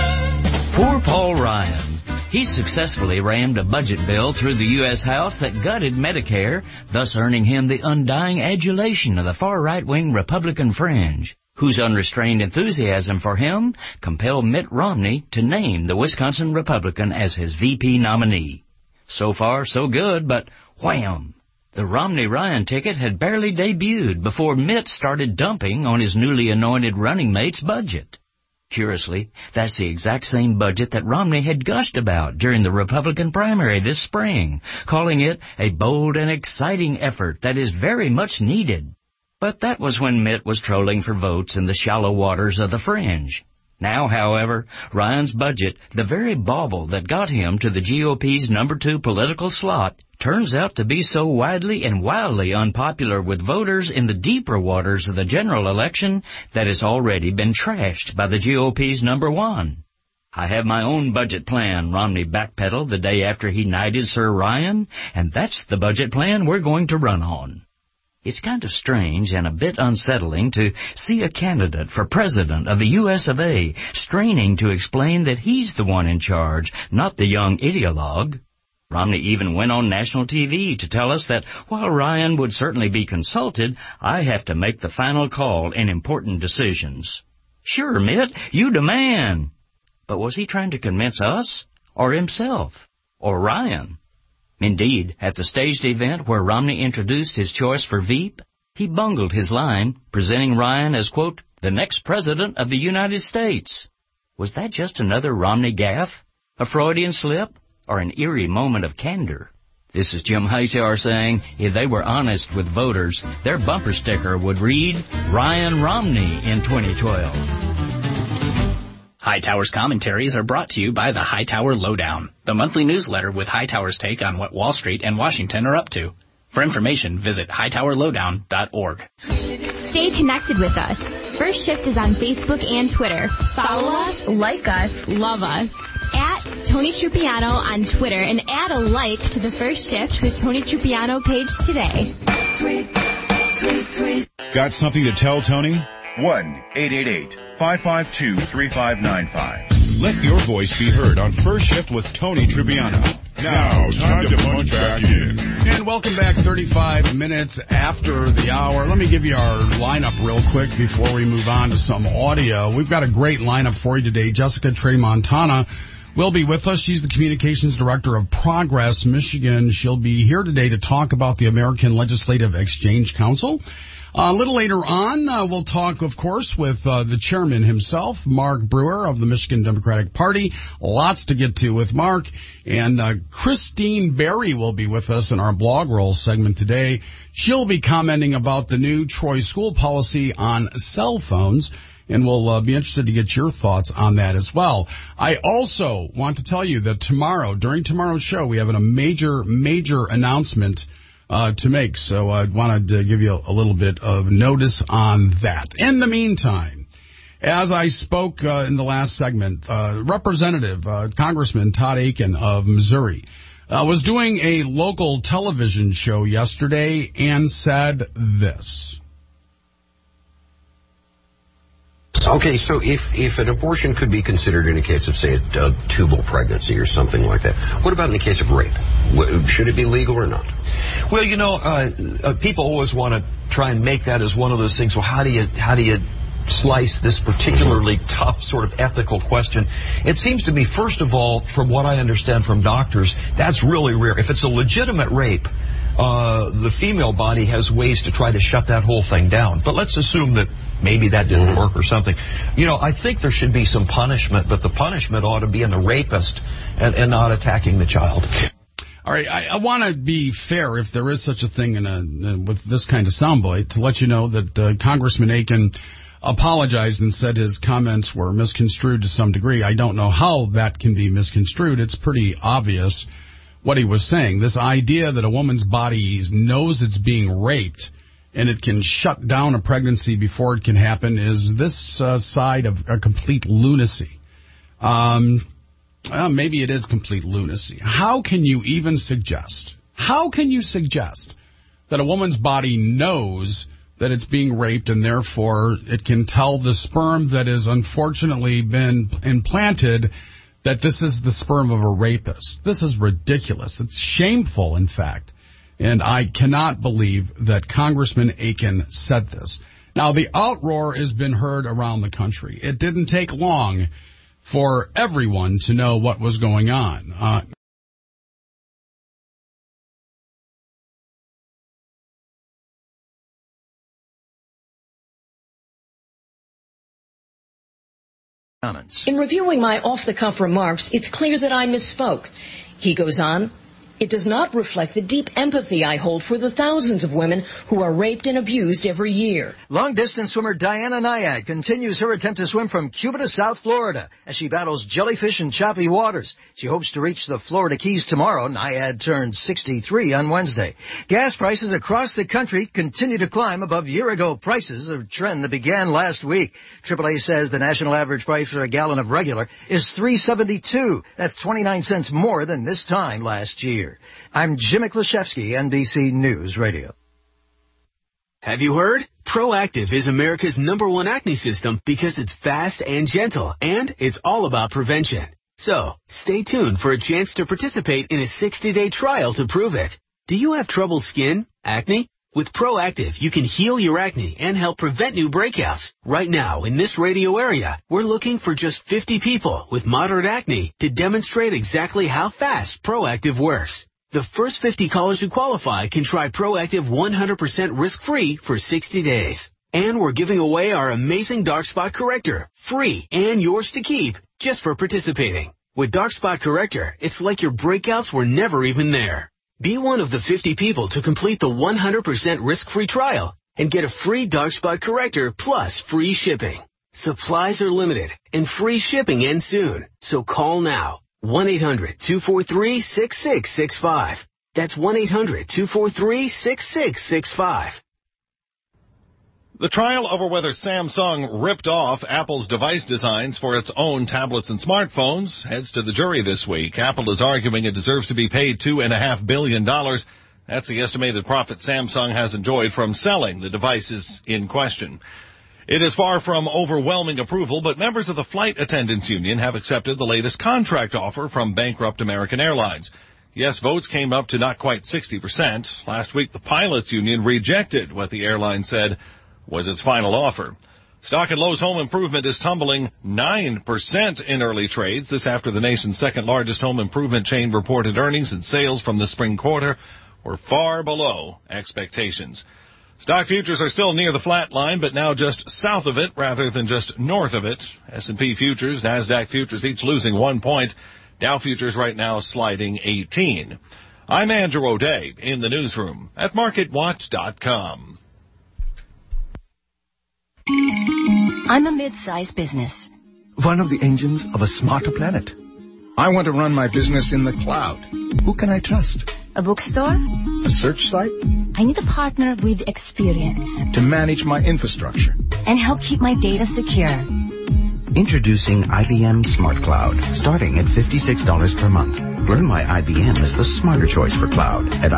Speaker 4: Poor Paul Ryan. He successfully rammed a budget bill through the U.S. House that gutted Medicare, thus earning him the undying adulation of the far right-wing Republican fringe, whose unrestrained enthusiasm for him compelled Mitt Romney to name the Wisconsin Republican as his VP nominee. So far, so good, but wham! The Romney-Ryan ticket had barely debuted before Mitt started dumping on his newly anointed running mate's budget. Curiously, that's the exact same budget that Romney had gushed about during the Republican primary this spring, calling it a bold and exciting effort that is very much needed. But that was when Mitt was trolling for votes in the shallow waters of the fringe. Now, however, Ryan's budget, the very bauble that got him to the GOP's number 2 political slot, turns out to be so widely and wildly unpopular with voters in the deeper waters of the general election that it's already been trashed by the GOP's number 1. I have my own budget plan, Romney backpedaled the day after he knighted Sir Ryan, and that's the budget plan we're going to run on. It's kind of strange and a bit unsettling to see a candidate for president of the U.S. of A. straining to explain that he's the one in charge, not the young ideologue. Romney even went on national TV to tell us that while Ryan would certainly be consulted, I have to make the final call in important decisions. Sure, Mitt, you the man. But was he trying to convince us, or himself, or Ryan? Indeed, at the staged event where Romney introduced his choice for Veep, he bungled his line, presenting Ryan as, quote, the next president of the United States. Was that just another Romney gaffe, a Freudian slip, or an eerie moment of candor? This is Jim Hightower saying if they were honest with voters, their bumper sticker would read, Ryan Romney in 2012.
Speaker 5: Hightower's commentaries are brought to you by the Hightower Lowdown, the monthly newsletter with Hightower's take on what Wall Street and Washington are up to. For information, visit hightowerlowdown.org.
Speaker 25: Stay connected with us. First Shift is on Facebook and Twitter. Follow us, like us, love us. At Tony Trupiano on Twitter and add a like to the First Shift with Tony Trupiano page today. Tweet,
Speaker 17: tweet, tweet. Got something to tell Tony? 1-888-552-3595. Let your voice be heard on First Shift with Tony Trupiano.
Speaker 10: Now, time to punch back in. And
Speaker 18: welcome back. 35 minutes after the hour. Let me give you our lineup real quick before we move on to some audio. We've got a great lineup for you today. Jessica Tramontana will be with us. She's the communications director of Progress Michigan. She'll be here today to talk about the American Legislative Exchange Council. A little later on, we'll talk, of course, with the chairman himself, Mark Brewer of the Michigan Democratic Party. Lots to get to with Mark. And Christine Berry will be with us in our Blog Roll segment today. She'll be commenting about the new Troy school policy on cell phones. And we'll be interested to get your thoughts on that as well. I also want to tell you that tomorrow, during tomorrow's show, we have a major announcement to make. So I wanted to give you a little bit of notice on that. In the meantime, as I spoke in the last segment, Representative Congressman Todd Akin of Missouri was doing a local television show yesterday and said this.
Speaker 6: Okay, so if an abortion could be considered in a case of, say, a tubal pregnancy or something like that, what about in the case of rape? Should it be legal or not?
Speaker 7: Well, people always want to try and make that as one of those things. Well, how do you slice this particularly tough sort of ethical question? It seems to me, first of all, from what I understand from doctors, that's really rare. If it's a legitimate rape, the female body has ways to try to shut that whole thing down. But let's assume that maybe that didn't work or something. I think there should be some punishment, but the punishment ought to be in the rapist and not attacking the child.
Speaker 18: All right, I want to be fair, if there is such a thing with this kind of soundbite, to let you know that Congressman Akin apologized and said his comments were misconstrued to some degree. I don't know how that can be misconstrued. It's pretty obvious what he was saying. This idea that a woman's body knows it's being raped and it can shut down a pregnancy before it can happen is this side of a complete lunacy. Maybe it is complete lunacy. How can you even suggest that a woman's body knows that it's being raped and therefore it can tell the sperm that has unfortunately been implanted that this is the sperm of a rapist? This is ridiculous. It's shameful, in fact. And I cannot believe that Congressman Akin said this. Now, the outroar has been heard around the country. It didn't take long for everyone to know what was going on.
Speaker 8: In reviewing my off-the-cuff remarks, it's clear that I misspoke. He goes on, it does not reflect the deep empathy I hold for the thousands of women who are raped and abused every year.
Speaker 9: Long-distance swimmer Diana Nyad continues her attempt to swim from Cuba to South Florida as she battles jellyfish in choppy waters. She hopes to reach the Florida Keys tomorrow. Nyad turned 63 on Wednesday. Gas prices across the country continue to climb above year-ago prices, a trend that began last week. AAA says the national average price for a gallon of regular is $3.72. That's 29 cents more than this time last year. I'm Jimmy Klashevsky, NBC News Radio.
Speaker 11: Have you heard? Proactiv is America's #1 acne system because it's fast and gentle, and it's all about prevention. So, stay tuned for a chance to participate in a 60-day trial to prove it. Do you have troubled skin? Acne? With Proactiv, you can heal your acne and help prevent new breakouts. Right now, in this radio area, we're looking for just 50 people with moderate acne to demonstrate exactly how fast Proactiv works. The first 50 callers who qualify can try Proactiv 100% risk-free for 60 days. And we're giving away our amazing dark spot corrector, free and yours to keep, just for participating. With Dark Spot Corrector, it's like your breakouts were never even there. Be one of the 50 people to complete the 100% risk-free trial and get a free dark spot corrector plus free shipping. Supplies are limited and free shipping ends soon. So call now. 1-800-243-6665. That's 1-800-243-6665.
Speaker 26: The trial over whether Samsung ripped off Apple's device designs for its own tablets and smartphones heads to the jury this week. Apple is arguing it deserves to be paid $2.5 billion. That's the estimated profit Samsung has enjoyed from selling the devices in question. It is far from overwhelming approval, but members of the Flight Attendants Union have accepted the latest contract offer from bankrupt American Airlines. Yes votes came up to not quite 60%. Last week, the pilots union rejected what the airline said was its final offer. Stock and Lowe's home improvement is tumbling 9% in early trades. This after the nation's second largest home improvement chain reported earnings and sales from the spring quarter were far below expectations. Stock futures are still near the flat line, but now just south of it rather than just north of it. S&P futures, NASDAQ futures each losing 1 point. Dow futures right now sliding 18. I'm Andrew O'Day in the newsroom at MarketWatch.com.
Speaker 12: I'm a mid-sized business.
Speaker 13: One of the engines of a smarter planet. I want to run my business in the cloud. Who can I trust?
Speaker 12: A bookstore?
Speaker 13: A search site?
Speaker 12: I need a partner with experience.
Speaker 13: To manage my infrastructure.
Speaker 12: And help keep my data secure.
Speaker 14: Introducing IBM Smart Cloud, starting at $56 per month. Learn why IBM is the smarter choice for cloud at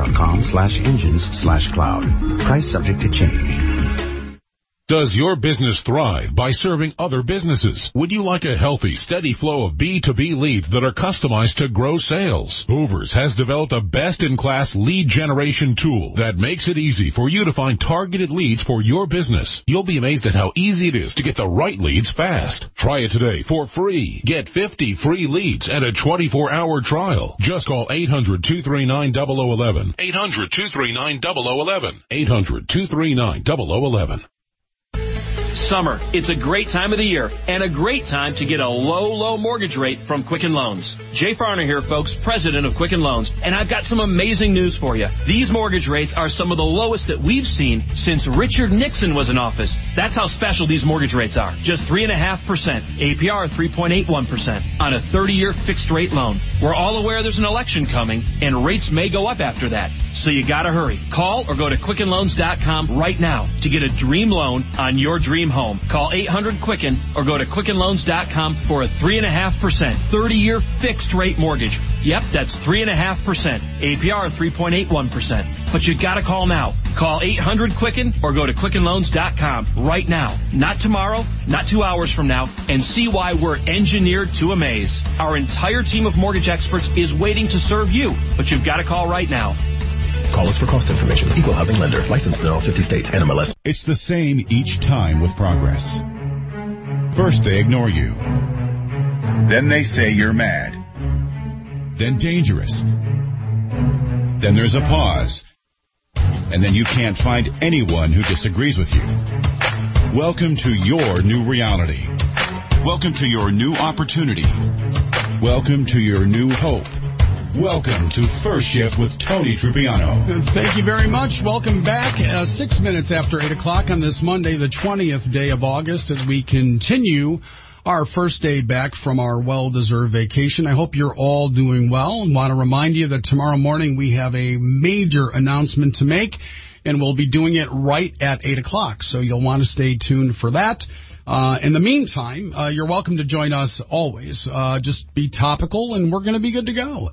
Speaker 14: IBM.com/engines/cloud. Price subject to change.
Speaker 10: Does your business thrive by serving other businesses? Would you like a healthy, steady flow of B2B leads that are customized to grow sales? Hoovers has developed a best-in-class lead generation tool that makes it easy for you to find targeted leads for your business. You'll be amazed at how easy it is to get the right leads fast. Try it today for free. Get 50 free leads and a 24-hour trial. Just call 800-239-0011. 800-239-0011. 800-239-0011.
Speaker 3: Summer. It's a great time of the year and a great time to get a low mortgage rate from Quicken Loans. Jay Farner here, folks, president of Quicken Loans, and I've got some amazing news for you. These mortgage rates are some of the lowest that we've seen since Richard Nixon was in office. That's how special these mortgage rates are. Just 3.5%, APR 3.81% on a 30-year fixed-rate loan. We're all aware there's an election coming, and rates may go up after that. So you gotta hurry. Call or go to QuickenLoans.com right now to get a dream loan on your dream home. Call 800-QUICKEN or go to QuickenLoans.com for a 3.5% 30-year fixed-rate mortgage. Yep, that's 3.5%. APR 3.81%. But you gotta call now. Call 800-QUICKEN or go to QuickenLoans.com right now. Not tomorrow, not 2 hours from now, and see why we're engineered to amaze. Our entire team of mortgage experts is waiting to serve you, but you've gotta call right now.
Speaker 15: Call us for cost information. Equal housing lender. Licensed in all 50 states. NMLS.
Speaker 17: It's the same each time with Progress. First they ignore you. Then they say you're mad. Then dangerous. Then there's a pause. And then you can't find anyone who disagrees with you. Welcome to your new reality. Welcome to your new opportunity. Welcome to your new hope. Welcome to First Shift with Tony Trupiano.
Speaker 18: Thank you very much. Welcome back. 6 minutes after 8 o'clock on this Monday, the 20th day of August, as we continue our first day back from our well-deserved vacation. I hope you're all doing well, and want to remind you that tomorrow morning we have a major announcement to make, and we'll be doing it right at 8 o'clock, so you'll want to stay tuned for that. In the meantime, you're welcome to join us always. Just be topical, and we're going to be good to go.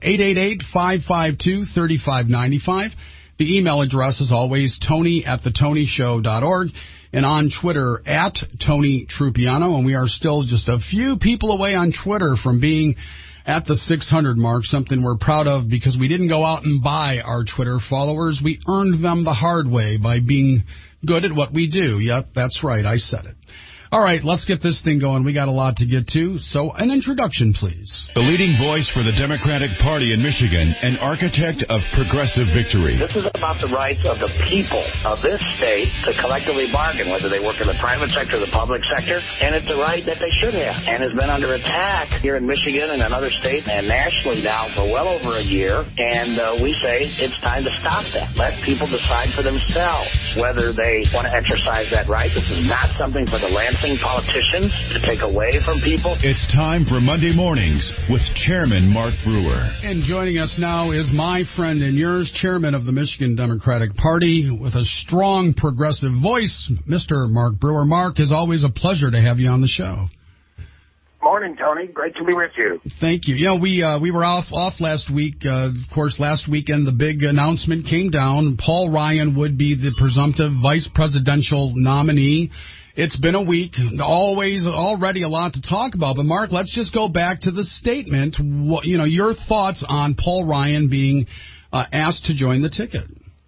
Speaker 18: 888-552-3595. The email address is always tony@thetonyshow.org, and on Twitter @TonyTrupiano. And we are still just a few people away on Twitter from being at the 600 mark, something we're proud of because we didn't go out and buy our Twitter followers. We earned them the hard way by being good at what we do. Yep, that's right. I said it. All right, let's get this thing going. We got a lot to get to, so an introduction, please.
Speaker 17: The leading voice for the Democratic Party in Michigan, an architect of progressive victory.
Speaker 20: This is about the rights of the people of this state to collectively bargain, whether they work in the private sector or the public sector, and it's a right that they should have, and has been under attack here in Michigan and in other states and nationally now for well over a year, and we say it's time to stop that. Let people decide for themselves whether they want to exercise that right. This is not something for the Lansing politicians to take away from people.
Speaker 17: It's time for Monday Mornings with Chairman Mark Brewer.
Speaker 18: And joining us now is my friend and yours, Chairman of the Michigan Democratic Party, with a strong progressive voice, Mr. Mark Brewer. Mark, it's always a pleasure to have you on the show.
Speaker 20: Morning, Tony. Great to be with you.
Speaker 18: Thank you. You know, we were off last week. Of course, last weekend the big announcement came down. Paul Ryan would be the presumptive vice presidential nominee. It's been a week, already a lot to talk about. But, Mark, let's just go back to the statement. Your thoughts on Paul Ryan being asked to join the ticket.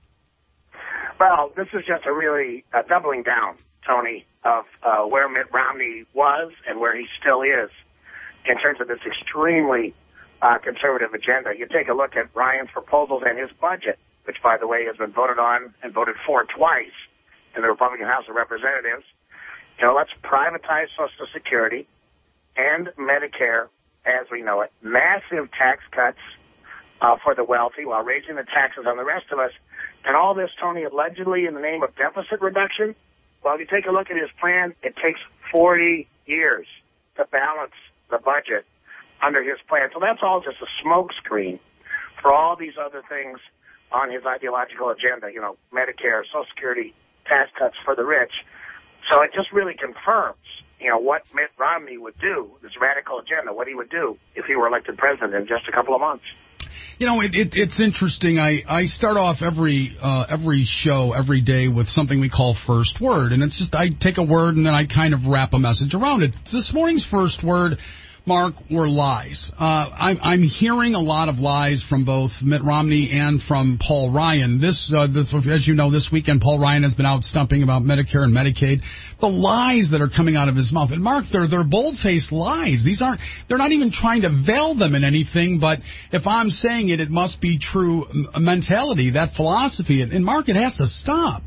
Speaker 20: Well, this is just a really doubling down, Tony, of where Mitt Romney was and where he still is in terms of this extremely conservative agenda. You take a look at Ryan's proposals and his budget, which, by the way, has been voted on and voted for twice in the Republican House of Representatives. Let's privatize Social Security and Medicare as we know it. Massive tax cuts for the wealthy while raising the taxes on the rest of us. And all this, Tony, allegedly in the name of deficit reduction. Well, if you take a look at his plan, it takes 40 years to balance the budget under his plan. So that's all just a smokescreen for all these other things on his ideological agenda, Medicare, Social Security, tax cuts for the rich. So it just really confirms, what Mitt Romney would do, this radical agenda, what he would do if he were elected president in just a couple of months.
Speaker 18: It's interesting. I start off every show, every day with something we call First Word. And it's just I take a word and then I kind of wrap a message around it. This morning's first word, Mark, were lies. I'm hearing a lot of lies from both Mitt Romney and from Paul Ryan. As you know, this weekend, Paul Ryan has been out stumping about Medicare and Medicaid. The lies that are coming out of his mouth. And Mark, they're bold-faced lies. They're not even trying to veil them in anything, but if I'm saying it must be true mentality, that philosophy. And Mark, it has to stop.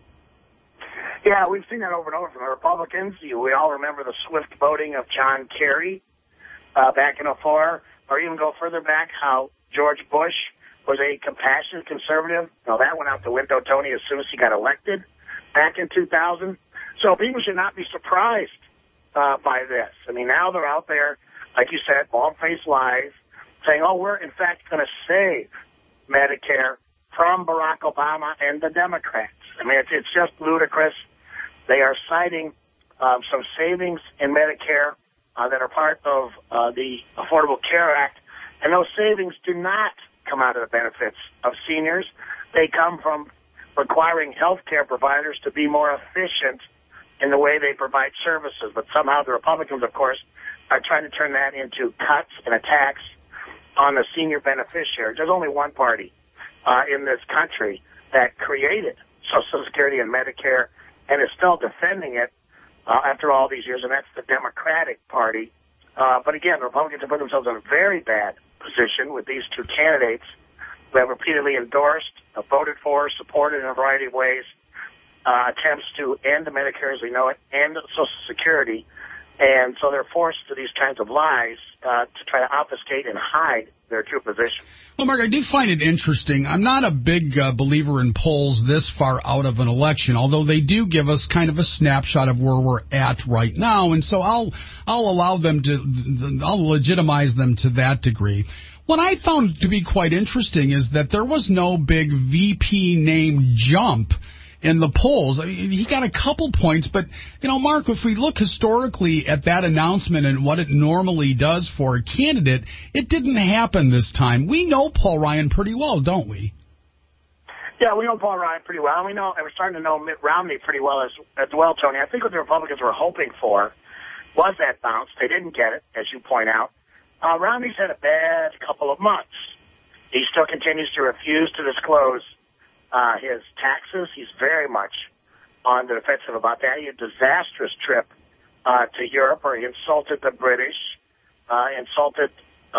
Speaker 20: Yeah, we've seen that over and over from the Republicans. We all remember the swift voting of John Kerry back in 2004, or even go further back, how George Bush was a compassionate conservative. Now, that went out the window, Tony, as soon as he got elected back in 2000. So people should not be surprised by this. I mean, now they're out there, like you said, bald-faced lies, saying, we're, in fact, going to save Medicare from Barack Obama and the Democrats. I mean, it's just ludicrous. They are citing some savings in Medicare that are part of the Affordable Care Act, and those savings do not come out of the benefits of seniors. They come from requiring health care providers to be more efficient in the way they provide services. But somehow the Republicans, of course, are trying to turn that into cuts and attacks on the senior beneficiaries. There's only one party in this country that created Social Security and Medicare and is still defending it after all these years, and that's the Democratic Party. But again, the Republicans have put themselves in a very bad position with these two candidates who have repeatedly endorsed, voted for, supported in a variety of ways, attempts to end Medicare as we know it, and Social Security. And so they're forced to these kinds of lies to try to obfuscate and hide their true position.
Speaker 18: Well, Mark, I do find it interesting. I'm not a big believer in polls this far out of an election, although they do give us kind of a snapshot of where we're at right now. And so I'll allow them I'll legitimize them to that degree. What I found to be quite interesting is that there was no big VP name jump in the polls. I mean, he got a couple points, but, Mark, if we look historically at that announcement and what it normally does for a candidate, it didn't happen this time. We know Paul Ryan pretty well, don't we?
Speaker 20: Yeah, we know Paul Ryan pretty well. And we're starting to know Mitt Romney pretty well as well, Tony. I think what the Republicans were hoping for was that bounce. They didn't get it, as you point out. Romney's had a bad couple of months. He still continues to refuse to disclose his taxes. He's very much on the defensive about that. He had a disastrous trip to Europe where he insulted the British, insulted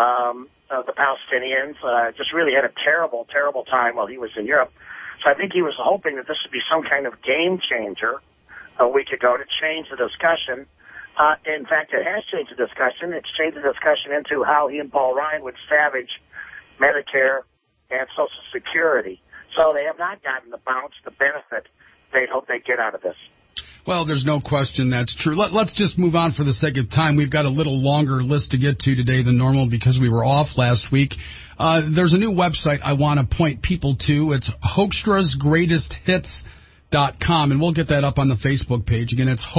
Speaker 20: the Palestinians, just really had a terrible, terrible time while he was in Europe. So I think he was hoping that this would be some kind of game changer a week ago to change the discussion. In fact, it has changed the discussion. It's changed the discussion into how he and Paul Ryan would savage Medicare and Social Security. So they have not gotten the bounce, the benefit they'd hope they'd get out of this.
Speaker 18: Well, there's no question that's true. Let's just move on for the sake of time. We've got a little longer list to get to today than normal because we were off last week. There's a new website I want to point people to. It's Hoekstra'sGreatestHits.com, and we'll get that up on the Facebook page. Again, it's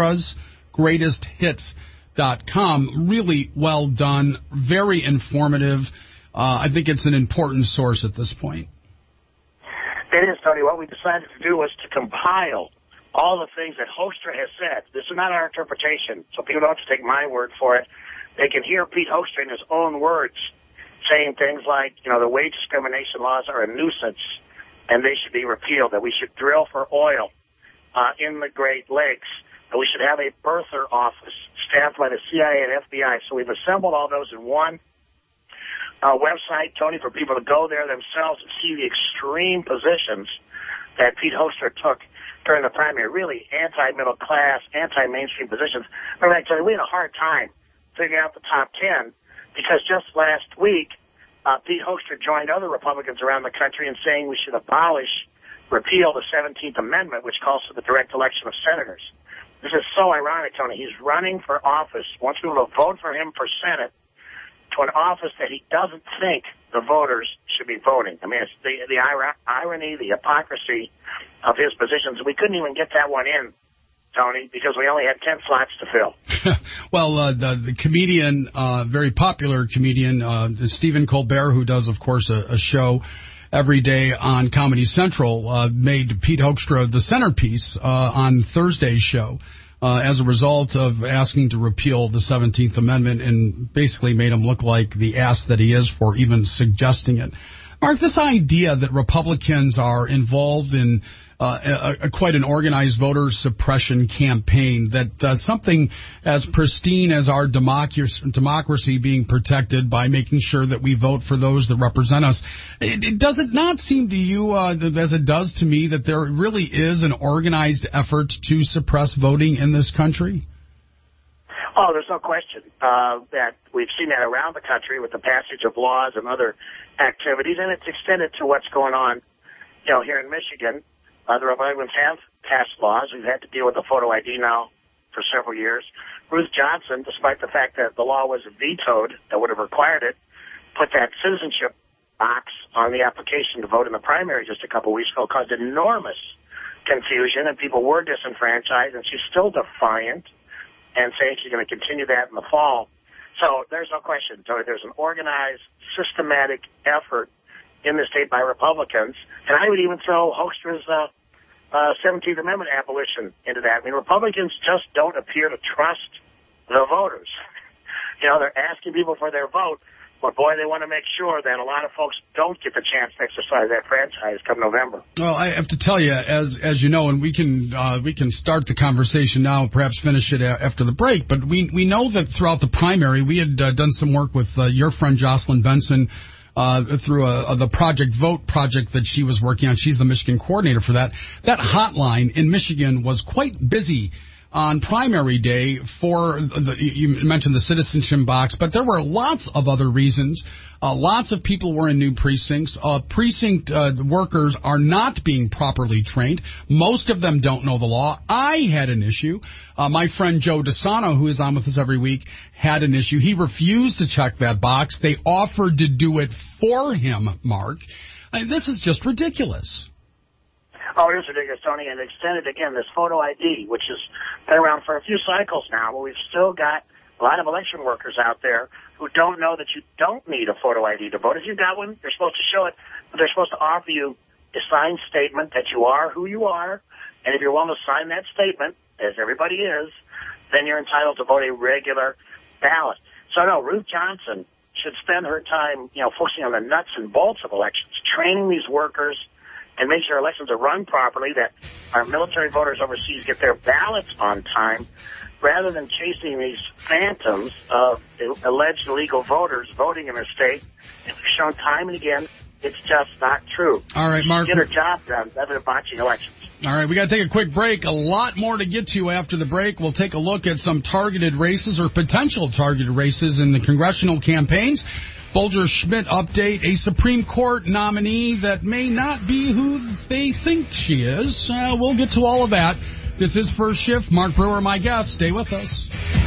Speaker 18: Hoekstra'sGreatestHits.com. Really well done, very informative. I think it's an important source at this point.
Speaker 20: It is, Tony. What we decided to do was to compile all the things that Hoekstra has said. This is not our interpretation, so people don't have to take my word for it. They can hear Pete Hoekstra in his own words saying things like, the wage discrimination laws are a nuisance and they should be repealed, that we should drill for oil in the Great Lakes, that we should have a birther office staffed by the CIA and FBI. So we've assembled all those in one website, Tony, for people to go there themselves and see the extreme positions that Pete Hoekstra took during the primary, really anti-middle class, anti-mainstream positions. Remember, I tell you, we had a hard time figuring out the top 10 because just last week, Pete Hoekstra joined other Republicans around the country in saying we should repeal the 17th Amendment, which calls for the direct election of senators. This is so ironic, Tony. He's running for office, wants people to vote for him for Senate, to an office that he doesn't think the voters should be voting. I mean, it's the irony, the hypocrisy of his positions. We couldn't even get that one in, Tony, because we only had 10 slots to fill.
Speaker 18: Well, the comedian, very popular comedian, Stephen Colbert, who does, of course, a show every day on Comedy Central, made Pete Hoekstra the centerpiece on Thursday's show as a result of asking to repeal the 17th Amendment, and basically made him look like the ass that he is for even suggesting it. Mark, this idea that Republicans are involved in quite an organized voter suppression campaign, that something as pristine as our democracy being protected by making sure that we vote for those that represent us, does it not seem to you, as it does to me, that there really is an organized effort to suppress voting in this country?
Speaker 20: Oh, there's no question that we've seen that around the country with the passage of laws and other activities, and it's extended to what's going on, here in Michigan. The Republicans have passed laws. We've had to deal with the photo ID now for several years. Ruth Johnson, despite the fact that the law was vetoed that would have required it, put that citizenship box on the application to vote in the primary just a couple weeks ago, caused enormous confusion, and people were disenfranchised, and she's still defiant and saying she's going to continue that in the fall. So there's no question, Tony. There's an organized, systematic effort in the state by Republicans, and I would even throw Hoekstra's 17th Amendment abolition into that. I mean, Republicans just don't appear to trust the voters. They're asking people for their vote, but boy, they want to make sure that a lot of folks don't get the chance to exercise that franchise come November. Well,
Speaker 18: I have to tell you, as you know, and we can start the conversation now, perhaps finish it after the break, but we know that throughout the primary, we had done some work with your friend Jocelyn Benson through the Project Vote project that she was working on. She's the Michigan coordinator for that. That hotline in Michigan was quite busy on primary day for, you mentioned the citizenship box, but there were lots of other reasons. Lots of people were in new precincts. Precinct workers are not being properly trained. Most of them don't know the law. I had an issue. My friend Joe DeSano, who is on with us every week, had an issue. He refused to check that box. They offered to do it for him, Mark. This is just ridiculous.
Speaker 20: Oh, it is ridiculous, Tony, and extended, again, this photo ID, which has been around for a few cycles now, but we've still got a lot of election workers out there who don't know that you don't need a photo ID to vote. If you've got one, they're supposed to show it, but they're supposed to offer you a signed statement that you are who you are, and if you're willing to sign that statement, as everybody is, then you're entitled to vote a regular ballot. So, no, Ruth Johnson should spend her time, focusing on the nuts and bolts of elections, training these workers, and make sure elections are run properly, that our military voters overseas get their ballots on time, rather than chasing these phantoms of alleged illegal voters voting in their state. And we've shown time and again, it's just not true.
Speaker 18: All right, Mark.
Speaker 20: Get her job done rather than botching elections.
Speaker 18: All right, we got to take a quick break. A lot more to get to after the break. We'll take a look at some targeted races or potential targeted races in the congressional campaigns. Bulger Schmidt update, a Supreme Court nominee that may not be who they think she is. We'll get to all of that. This is First Shift. Mark Brewer, my guest. Stay with us.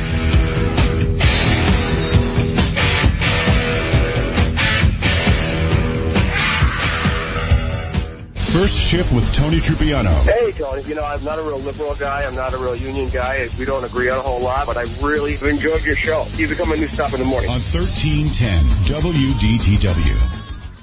Speaker 17: First Shift with Tony Trupiano.
Speaker 1: Hey, Tony. I'm not a real liberal guy. I'm not a real union guy. We don't agree on a whole lot, but I really enjoyed your show. You become a new stop in the morning.
Speaker 17: On 1310 WDTW.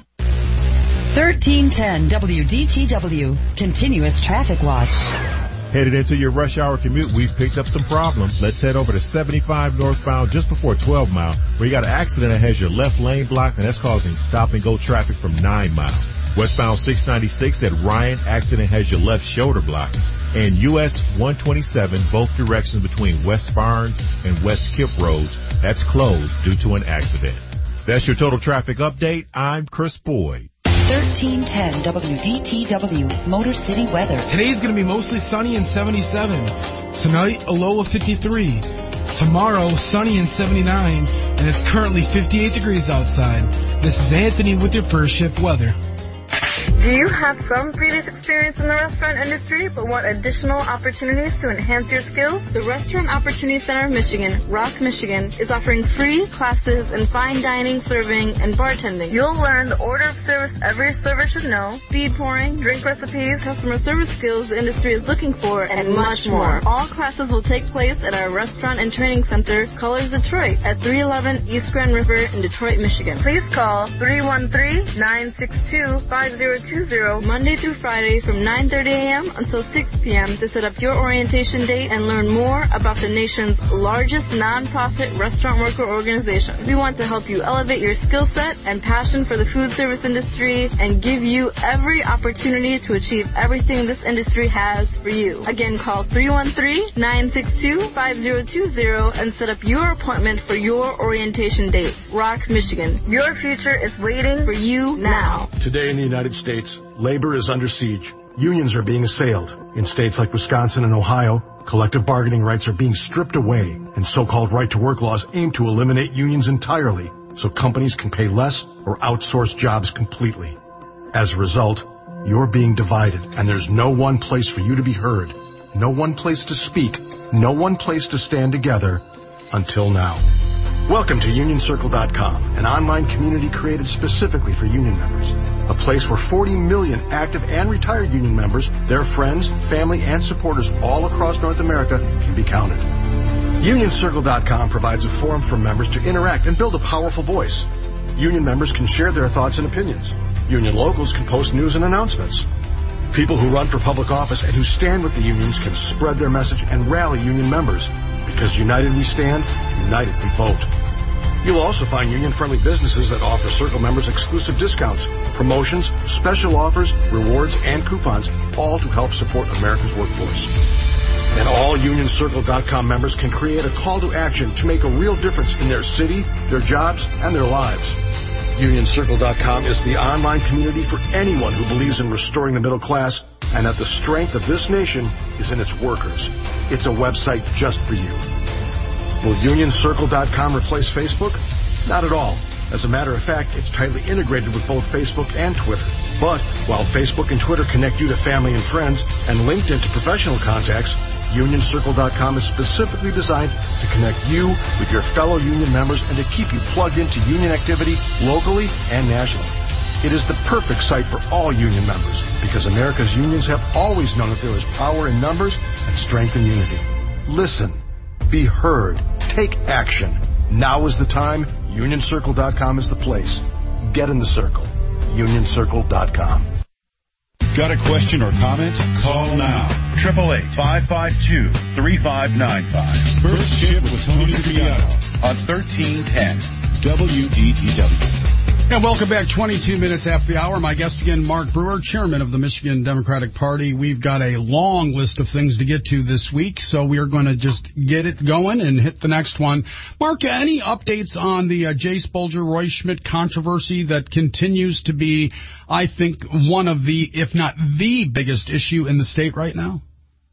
Speaker 16: 1310 WDTW. Continuous Traffic Watch.
Speaker 2: Headed into your rush hour commute, we've picked up some problems. Let's head over to 75 northbound just before 12 Mile, where you got an accident that has your left lane blocked, and that's causing stop-and-go traffic from 9 Mile. Westbound 696 at Ryan, accident has your left shoulder blocked. And US 127, both directions between West Barnes and West Kip Roads, that's closed due to an accident. That's your total traffic update. I'm Chris Boyd.
Speaker 16: 1310 WDTW Motor City weather.
Speaker 19: Today's going to be mostly sunny and 77. Tonight, a low of 53. Tomorrow, sunny and 79. And it's currently 58 degrees outside. This is Anthony with your first shift weather.
Speaker 21: Do you have some previous experience in the restaurant industry but want additional opportunities to enhance your skills? The Restaurant Opportunity Center of Michigan, Rock, Michigan, is offering free classes in fine dining, serving, and bartending. You'll learn the order of service every server should know, speed pouring, drink recipes, customer service skills the industry is looking for, and much more. All classes will take place at our Restaurant and Training Center, Colors Detroit, at 311 East Grand River in Detroit, Michigan. Please call 313-962-5020 Monday through Friday from 9:30 a.m. until 6 p.m. to set up your orientation date and learn more about the nation's largest nonprofit restaurant worker organization. We want to help you elevate your skill set and passion for the food service industry and give you every opportunity to achieve everything this industry has for you. Again, call 313-962-5020 and set up your appointment for your orientation date. Rock, Michigan. Your future is waiting for you now.
Speaker 22: Today in the United States, labor is under siege. Unions are being assailed. In states like Wisconsin and Ohio, collective bargaining rights are being stripped away, and so-called right-to-work laws aim to eliminate unions entirely so companies can pay less or outsource jobs completely. As a result, you're being divided, and there's no one place for you to be heard, no one place to speak, no one place to stand together until now. Welcome to UnionCircle.com, an online community created specifically for union members. A place where 40 million active and retired union members, their friends, family, and supporters all across North America can be counted. UnionCircle.com provides a forum for members to interact and build a powerful voice. Union members can share their thoughts and opinions. Union locals can post news and announcements. People who run for public office and who stand with the unions can spread their message and rally union members. Because united we stand, united we vote. You'll also find union-friendly businesses that offer Circle members exclusive discounts, promotions, special offers, rewards, and coupons, all to help support America's workforce. And all UnionCircle.com members can create a call to action to make a real difference in their city, their jobs, and their lives. UnionCircle.com is the online community for anyone who believes in restoring the middle class and that the strength of this nation is in its workers. It's a website just for you. Will UnionCircle.com replace Facebook? Not at all. As a matter of fact, it's tightly integrated with both Facebook and Twitter. But while Facebook and Twitter connect you to family and friends and LinkedIn to professional contacts, UnionCircle.com is specifically designed to connect you with your fellow union members and to keep you plugged into union activity locally and nationally. It is the perfect site for all union members because America's unions have always known that there is power in numbers and strength in unity. Listen. Be heard. Take action. Now is the time. UnionCircle.com is the place. Get in the circle. UnionCircle.com.
Speaker 17: Got a question or comment? Call now. 888-552-3595. First Shift with Tony Triano on 1310 WDTW.
Speaker 18: And welcome back, 22 minutes after the hour. My guest again, Mark Brewer, chairman of the Michigan Democratic Party. We've got a long list of things to get to this week, so we are going to just get it going and hit the next one. Mark, any updates on the Jase Bolger, Roy Schmidt controversy that continues to be, I think, one of the, if not the biggest issue in the state right now?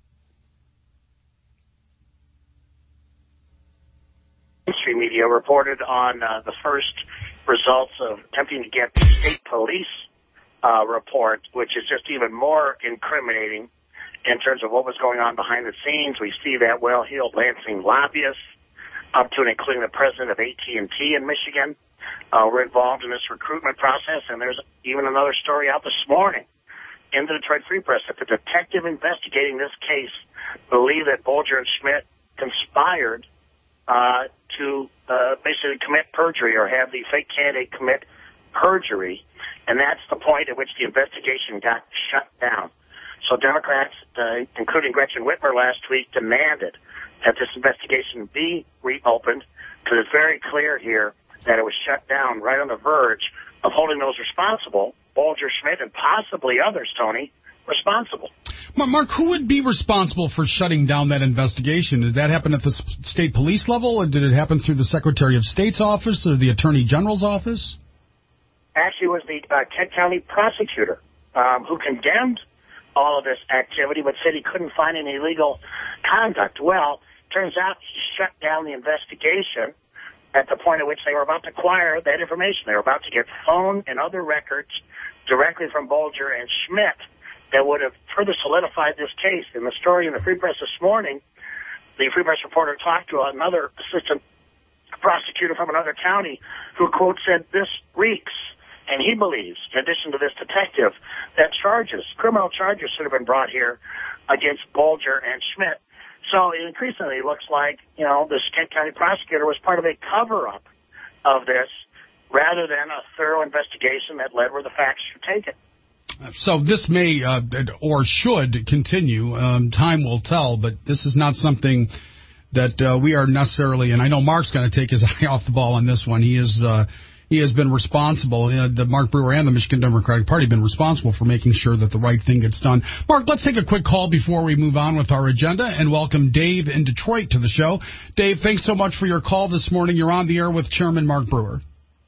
Speaker 20: Mainstream media reported on the first results of attempting to get the state police report, which is just even more incriminating in terms of what was going on behind the scenes. We see that well-heeled Lansing lobbyists, up to and including the president of AT&T in Michigan, were involved in this recruitment process. And there's even another story out this morning in the Detroit Free Press that the detective investigating this case believed that Bolger and Schmidt conspired to basically commit perjury or have the fake candidate commit perjury, and that's the point at which the investigation got shut down. So Democrats, including Gretchen Whitmer last week, demanded that this investigation be reopened because it's very clear here that it was shut down right on the verge of holding those responsible, Bolger, Schmidt, and possibly others, Tony, responsible.
Speaker 18: Mark, who would be responsible for shutting down that investigation? Did that happen at the state police level, or did it happen through the Secretary of State's office or the Attorney General's office?
Speaker 20: Actually, it was the Kent County prosecutor who condemned all of this activity but said he couldn't find any illegal conduct. Well, turns out he shut down the investigation at the point at which they were about to acquire that information. They were about to get phone and other records directly from Bolger and Schmidt that would have further solidified this case. In the story in the Free Press this morning, the Free Press reporter talked to another assistant prosecutor from another county who, quote, said, "This reeks." And he believes, in addition to this detective, that criminal charges should have been brought here against Bolger and Schmidt. So it increasingly looks like, this Kent County prosecutor was part of a cover-up of this rather than a thorough investigation that led where the facts should take it.
Speaker 18: So this may or should continue. Time will tell, but this is not something that we are necessarily, and I know Mark's going to take his eye off the ball on this one. He has been responsible, the Mark Brewer and the Michigan Democratic Party have been responsible for making sure that the right thing gets done. Mark, let's take a quick call before we move on with our agenda and welcome Dave in Detroit to the show. Dave, thanks so much for your call this morning. You're on the air with Chairman Mark Brewer.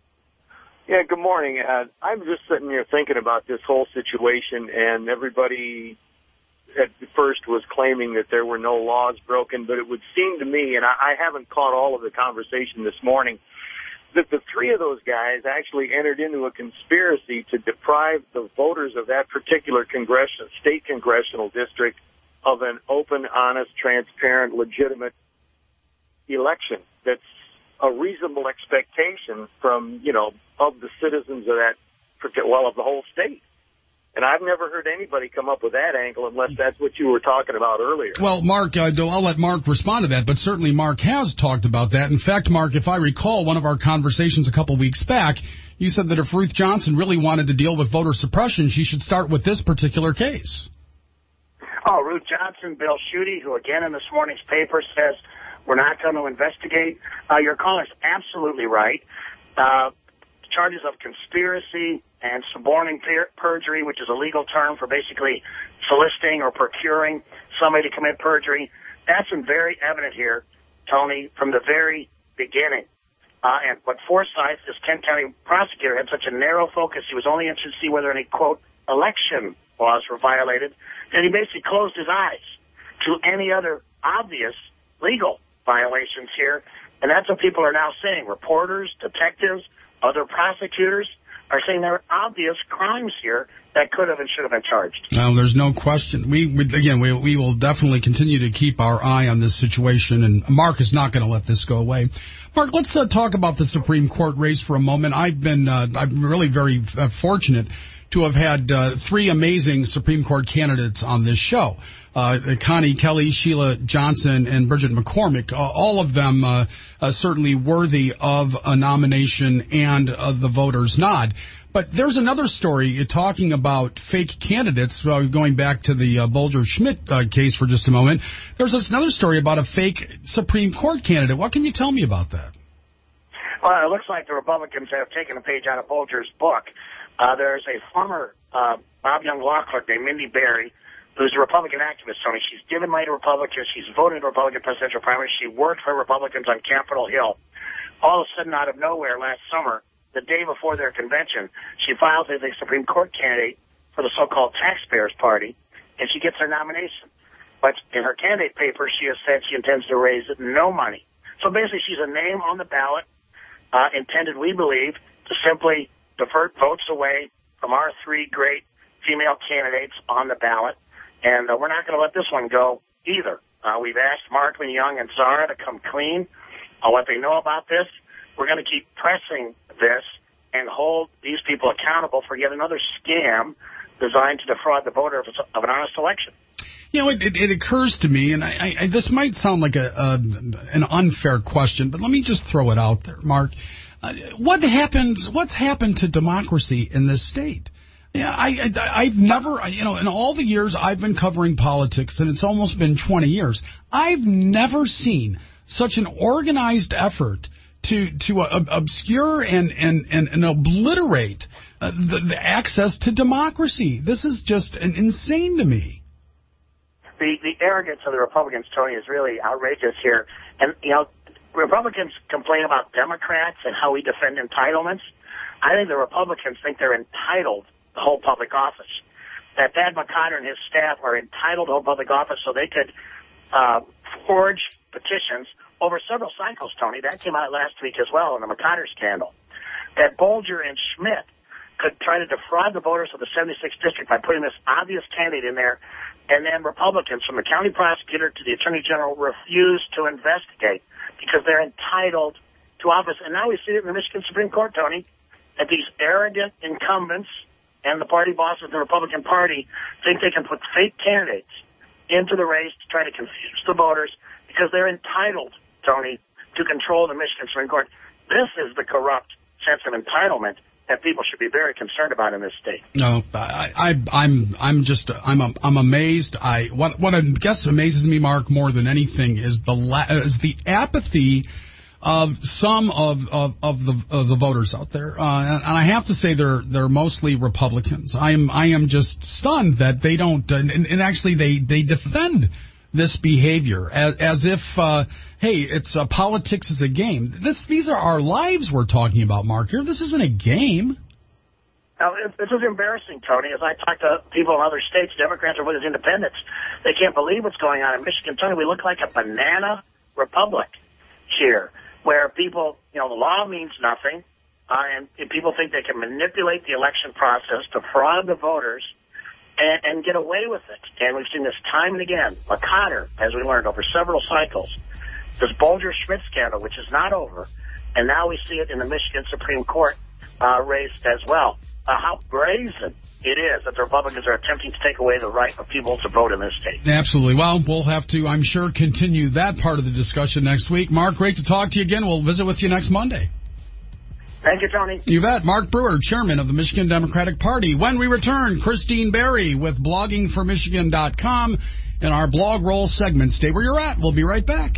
Speaker 4: Yeah, good morning. I'm just sitting here thinking about this whole situation, and everybody at first was claiming that there were no laws broken, but it would seem to me, and I haven't caught all of the conversation this morning, that the three of those guys actually entered into a conspiracy to deprive the voters of that particular state congressional district of an open, honest, transparent, legitimate election that's a reasonable expectation from, of the citizens of of the whole state. And I've never heard anybody come up with that angle unless that's what you were talking about earlier.
Speaker 18: Well, Mark, I'll let Mark respond to that, but certainly Mark has talked about that. In fact, Mark, if I recall one of our conversations a couple weeks back, you said that if Ruth Johnson really wanted to deal with voter suppression, she should start with this particular case.
Speaker 20: Oh, Ruth Johnson, Bill Schuette, who again in this morning's paper says we're not going to investigate. Your caller's absolutely right. Charges of conspiracy and suborning perjury, which is a legal term for basically soliciting or procuring somebody to commit perjury. That's been very evident here, Tony, from the very beginning. But Forsyth, this Kent County prosecutor, had such a narrow focus. He was only interested to see whether any, quote, election laws were violated, that he basically closed his eyes to any other obvious legal violations here. And that's what people are now saying. Reporters, detectives, other prosecutors are saying there are obvious crimes here that could have and should have been charged.
Speaker 18: Well, there's no question. We will definitely continue to keep our eye on this situation, and Mark is not going to let this go away. Mark, let's talk about the Supreme Court race for a moment. I'm really very fortunate to have had three amazing Supreme Court candidates on this show. Connie Kelly, Sheila Johnson, and Bridget McCormick, all of them certainly worthy of a nomination and the voters' nod. But there's another story talking about fake candidates, going back to the Bolger-Schmidt case for just a moment. There's another story about a fake Supreme Court candidate. What can you tell me about that?
Speaker 20: Well, it looks like the Republicans have taken a page out of Bolger's book. There's a former Bob Young law clerk named Mindy Berry, who's a Republican activist, Tony. She's given money to Republicans. She's voted in Republican presidential primaries. She worked for Republicans on Capitol Hill. All of a sudden, out of nowhere, last summer, the day before their convention, she files as a Supreme Court candidate for the so-called Taxpayers Party, and she gets her nomination. But in her candidate paper, she has said she intends to raise no money. So basically, she's a name on the ballot, intended, we believe, to simply divert votes away from our three great female candidates on the ballot. And we're not going to let this one go either. We've asked Markley, Young, and Zara to come clean on what they know about this. We're going to keep pressing this and hold these people accountable for yet another scam designed to defraud the voter of an honest election.
Speaker 18: You know, it occurs to me, and this might sound like an unfair question, but let me just throw it out there, Mark. What's happened to democracy in this state? Yeah, I've never, in all the years I've been covering politics, and it's almost been 20 years, I've never seen such an organized effort to obscure and obliterate the access to democracy. This is just insane to me.
Speaker 20: The arrogance of the Republicans, Tony, is really outrageous here. And, Republicans complain about Democrats and how we defend entitlements. I think the Republicans think they're entitled to hold public office. That Thad McCotter and his staff are entitled to hold public office so they could forge petitions over several cycles, Tony. That came out last week as well in the McCotter scandal. That Bolger and Schmidt could try to defraud the voters of the 76th district by putting this obvious candidate in there, and then Republicans, from the county prosecutor to the attorney general, refuse to investigate because they're entitled to office. And now we see it in the Michigan Supreme Court, Tony, that these arrogant incumbents and the party bosses of the Republican Party think they can put fake candidates into the race to try to confuse the voters because they're entitled, Tony, to control the Michigan Supreme Court. This is the corrupt sense of entitlement that people should be very concerned about in this state. No,
Speaker 18: I'm amazed. What I guess amazes me, Mark, more than anything is the apathy of some of the voters out there, and I have to say they're mostly Republicans. I am just stunned that they don't, and actually they defend this behavior as if, hey, it's politics is a game. These are our lives we're talking about, Mark. Here, this isn't a game.
Speaker 20: Now, this is embarrassing, Tony. As I talk to people in other states, Democrats are with us independents. They can't believe what's going on in Michigan. Tony, we look like a banana republic here, where people, the law means nothing, and people think they can manipulate the election process to fraud the voters and get away with it. And we've seen this time and again. McCotter, as we learned over several cycles, this Bolger-Schmidt scandal, which is not over, and now we see it in the Michigan Supreme Court race as well. How brazen it is that the Republicans are attempting to take away the right of people to vote in this state.
Speaker 18: Absolutely. Well, we'll have to, I'm sure, continue that part of the discussion next week. Mark, great to talk to you again. We'll visit with you next Monday.
Speaker 20: Thank you, Tony.
Speaker 18: You bet. Mark Brewer, chairman of the Michigan Democratic Party. When we return, Christine Berry with bloggingformichigan.com in our blog roll segment. Stay where you're at. We'll be right back.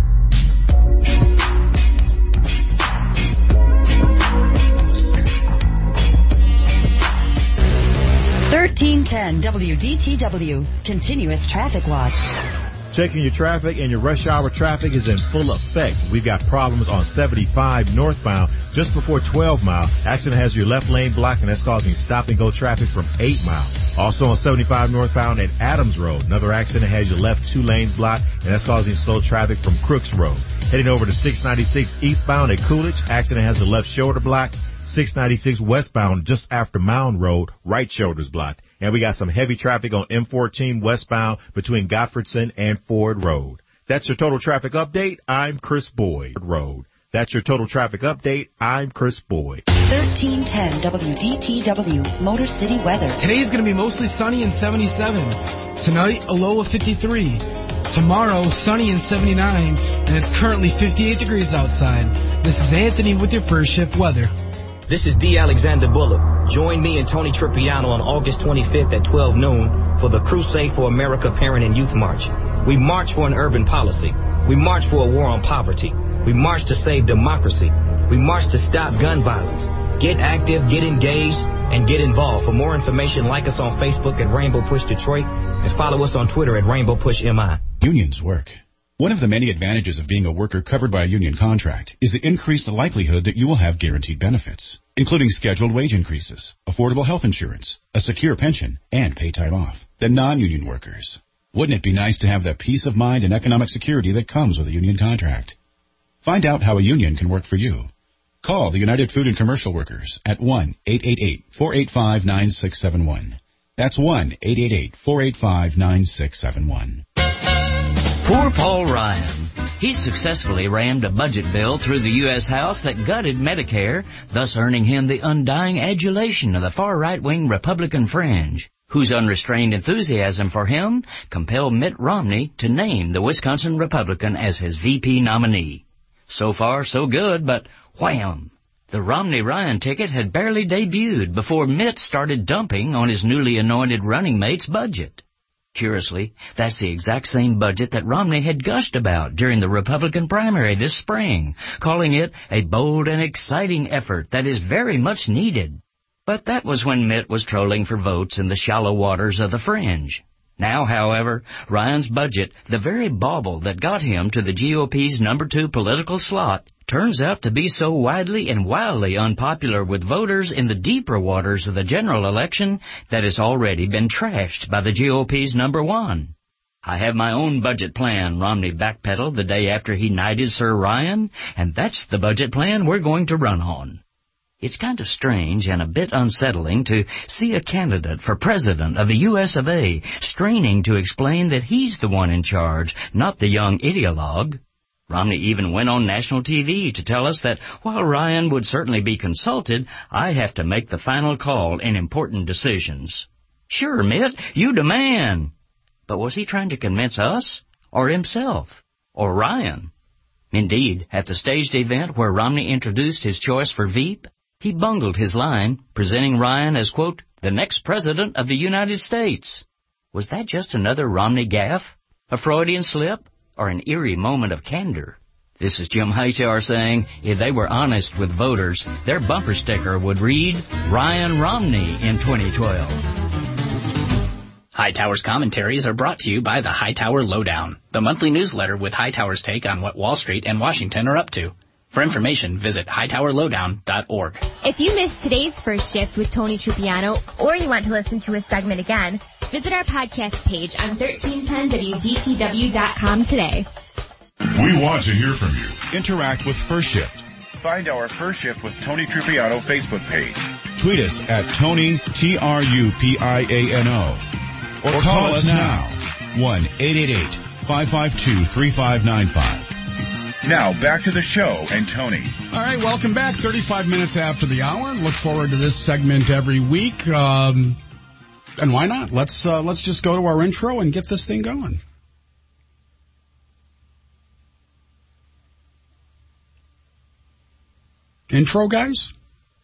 Speaker 16: $1310 WDTW Continuous Traffic Watch.
Speaker 2: Checking your traffic, and your rush hour traffic is in full effect. We've got problems on 75 northbound just before 12 Mile. Accident has your left lane blocked, and that's causing stop-and-go traffic from 8 Mile. Also on 75 northbound at Adams Road, another accident has your left 2 lanes blocked, and that's causing slow traffic from Crooks Road. Heading over to 696 eastbound at Coolidge, accident has the left shoulder blocked. 696 westbound just after Mound Road, right shoulder's blocked. And we got some heavy traffic on M14 westbound between Gottfredson and Ford Road. That's your total traffic update. I'm Chris Boyd. That's your total traffic update. I'm Chris Boyd.
Speaker 16: 1310 WDTW Motor City weather.
Speaker 19: Today is going to be mostly sunny and 77. Tonight, a low of 53. Tomorrow, sunny and 79. And it's currently 58 degrees outside. This is Anthony with your first shift weather.
Speaker 5: This is D. Alexander Bullock. Join me and Tony Tripiano on August 25th at 12 noon for the Crusade for America Parent and Youth March. We march for an urban policy. We march for a war on poverty. We march to save democracy. We march to stop gun violence. Get active, get engaged, and get involved. For more information, like us on Facebook at Rainbow Push Detroit and follow us on Twitter at Rainbow Push MI.
Speaker 6: Unions work. One of the many advantages of being a worker covered by a union contract is the increased likelihood that you will have guaranteed benefits, including scheduled wage increases, affordable health insurance, a secure pension, and paid time off. The non-union workers. Wouldn't it be nice to have the peace of mind and economic security that comes with a union contract? Find out how a union can work for you. Call the United Food and Commercial Workers at 1-888-485-9671. That's 1-888-485-9671.
Speaker 7: Poor Paul Ryan. He successfully rammed a budget bill through the U.S. House that gutted Medicare, thus earning him the undying adulation of the far-right-wing Republican fringe, whose unrestrained enthusiasm for him compelled Mitt Romney to name the Wisconsin Republican as his VP nominee. So far, so good, but wham! The Romney-Ryan ticket had barely debuted before Mitt started dumping on his newly anointed running mate's budget. Curiously, that's the exact same budget that Romney had gushed about during the Republican primary this spring, calling it a bold and exciting effort that is very much needed. But that was when Mitt was trolling for votes in the shallow waters of the fringe. Now, however, Ryan's budget, the very bauble that got him to the GOP's number 2 political slot, turns out to be so widely and wildly unpopular with voters in the deeper waters of the general election that it's already been trashed by the GOP's number 1. I have my own budget plan, Romney backpedaled the day after he knighted Sir Ryan, and that's the budget plan we're going to run on. It's kind of strange and a bit unsettling to see a candidate for president of the U.S. of A. straining to explain that he's the one in charge, not the young ideologue. Romney even went on national TV to tell us that while Ryan would certainly be consulted, I have to make the final call in important decisions. Sure, Mitt, you the man. But was he trying to convince us, or himself, or Ryan? Indeed, at the staged event where Romney introduced his choice for Veep, he bungled his line, presenting Ryan as, quote, the next president of the United States. Was that just another Romney gaffe, a Freudian slip, or an eerie moment of candor? This is Jim Hightower saying if they were honest with voters, their bumper sticker would read, Ryan Romney in 2012.
Speaker 8: Hightower's commentaries are brought to you by the Hightower Lowdown, the monthly newsletter with Hightower's take on what Wall Street and Washington are up to. For information, visit hightowerlowdown.org.
Speaker 9: If you missed today's First Shift with Tony Trupiano, or you want to listen to a segment again, visit our podcast page on 1310WDTW.com today.
Speaker 10: We want to hear from you.
Speaker 6: Interact with First Shift.
Speaker 17: Find our First Shift with Tony Trupiano Facebook page.
Speaker 6: Tweet us at Tony, Trupiano. Or call us now, 1-888-552-3595.
Speaker 17: Now, back to the show and Tony.
Speaker 18: All right, welcome back. 35 minutes after the hour. Look forward to this segment every week. And why not? Let's just go to our intro and get this thing going. Intro, guys?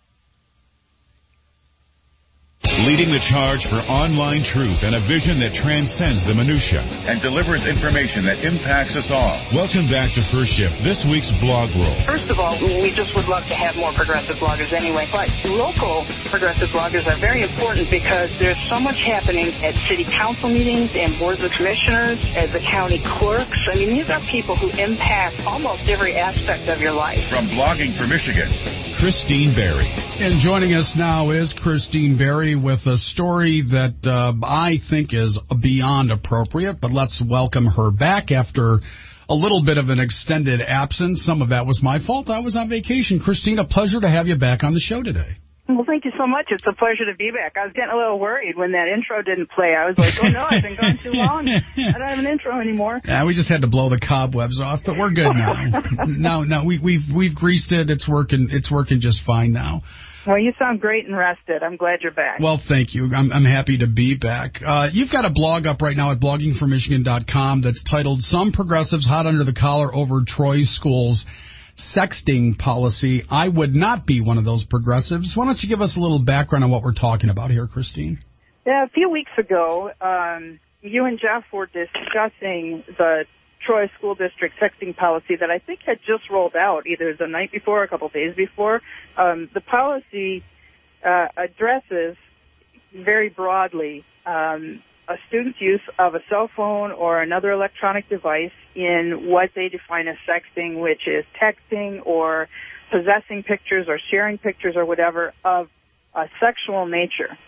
Speaker 6: Leading the charge for online truth and a vision that transcends the minutia.
Speaker 17: And delivers information that impacts us all.
Speaker 6: Welcome back to First Shift, this week's blog roll.
Speaker 11: First of all, we just would love to have more progressive bloggers anyway. But local progressive bloggers are very important because there's so much happening at city council meetings and boards of commissioners, as the county clerks. I mean, these are people who impact almost every aspect of your life.
Speaker 17: From Blogging for Michigan,
Speaker 6: Christine Berry.
Speaker 18: And joining us now is Christine Berry with a story that I think is beyond appropriate, but let's welcome her back after a little bit of an extended absence. Some of that was my fault. I was on vacation. Christine, a pleasure to have you back on the show today.
Speaker 11: Well, thank you so much. It's a pleasure to be back. I was getting a little worried when that intro didn't play. I was like, oh, no, I've been gone too long. I don't have an intro anymore.
Speaker 18: Yeah, we just had to blow the cobwebs off, but we're good now. No, we've greased it. It's working just fine now.
Speaker 11: Well, you sound great and rested. I'm glad you're back.
Speaker 18: Well, thank you. I'm happy to be back. You've got a blog up right now at bloggingformichigan.com that's titled Some Progressives Hot Under the Collar Over Troy School's Sexting Policy. I would not be one of those progressives. Why don't you give us a little background on what we're talking about here, Christine?
Speaker 11: Yeah, a few weeks ago, you and Jeff were discussing the Troy School District sexting policy that I think had just rolled out either the night before or a couple days before. The policy addresses very broadly a student's use of a cell phone or another electronic device in what they define as sexting, which is texting or possessing pictures or sharing pictures or whatever of a sexual nature.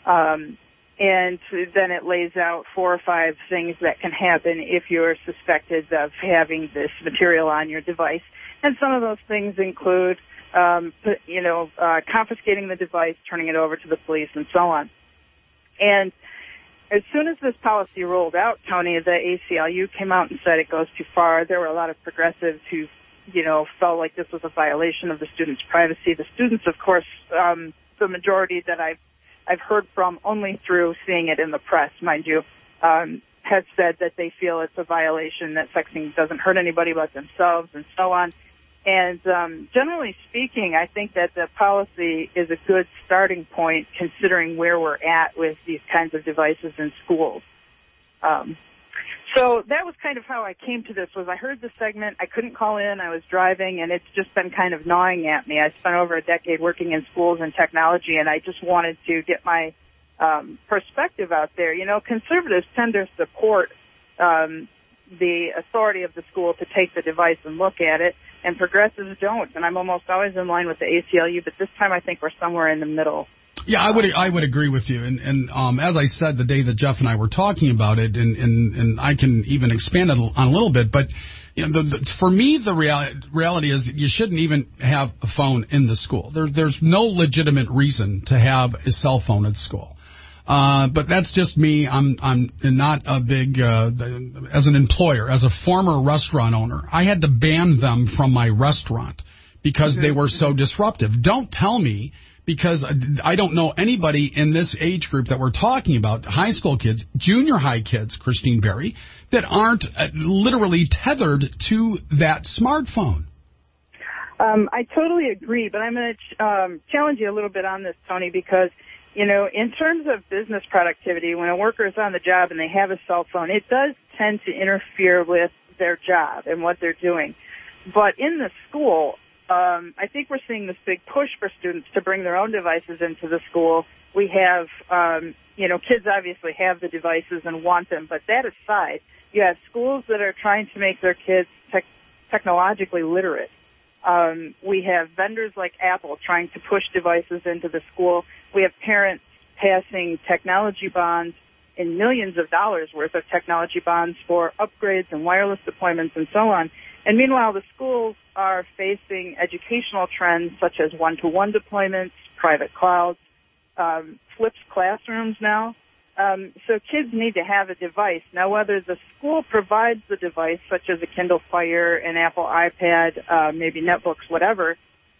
Speaker 11: And then it lays out 4 or 5 things that can happen if you're suspected of having this material on your device. And some of those things include, confiscating the device, turning it over to the police, and so on. And as soon as this policy rolled out, Tony, the ACLU came out and said it goes too far. There were a lot of progressives who, felt like this was a violation of the students' privacy. The students, of course, the majority that I've heard from only through seeing it in the press, mind you, has said that they feel it's a violation, that sexting doesn't hurt anybody but themselves and so on. And generally speaking, I think that the policy is a good starting point considering where we're at with these kinds of devices in schools. So that was kind of how I came to this, was I heard the segment, I couldn't call in, I was driving, and it's just been kind of gnawing at me. I spent over a decade working in schools and technology, and I just wanted to get my perspective out there. You know, conservatives tend to support the authority of the school to take the device and look at it, and progressives don't. And I'm almost always in line with the ACLU, but this time I think we're somewhere in the middle.
Speaker 18: Yeah, I would agree with you. And as I said the day that Jeff and I were talking about it, and I can even expand it on a little bit, but you know, for me, the reality is you shouldn't even have a phone in the school. There's no legitimate reason to have a cell phone at school. But that's just me. I'm not a big, as an employer, as a former restaurant owner, I had to ban them from my restaurant because they were so disruptive. Don't tell me, because I don't know anybody in this age group that we're talking about, high school kids, junior high kids, Christine Berry, that aren't literally tethered to that smartphone.
Speaker 11: I totally agree, but I'm going to challenge you a little bit on this, Tony, because, you know, in terms of business productivity, when a worker is on the job and they have a cell phone, it does tend to interfere with their job and what they're doing. But in the school, I think we're seeing this big push for students to bring their own devices into the school. We have, you know, kids obviously have the devices and want them, but that aside, you have schools that are trying to make their kids technologically literate. We have vendors like Apple trying to push devices into the school. We have parents passing technology bonds in millions of dollars worth of technology bonds for upgrades and wireless deployments and so on. And meanwhile, the schools are facing educational trends such as one-to-one deployments, private clouds, flipped classrooms now. So kids need to have a device. Now, whether the school provides the device, such as a Kindle Fire, an Apple iPad, maybe netbooks, whatever,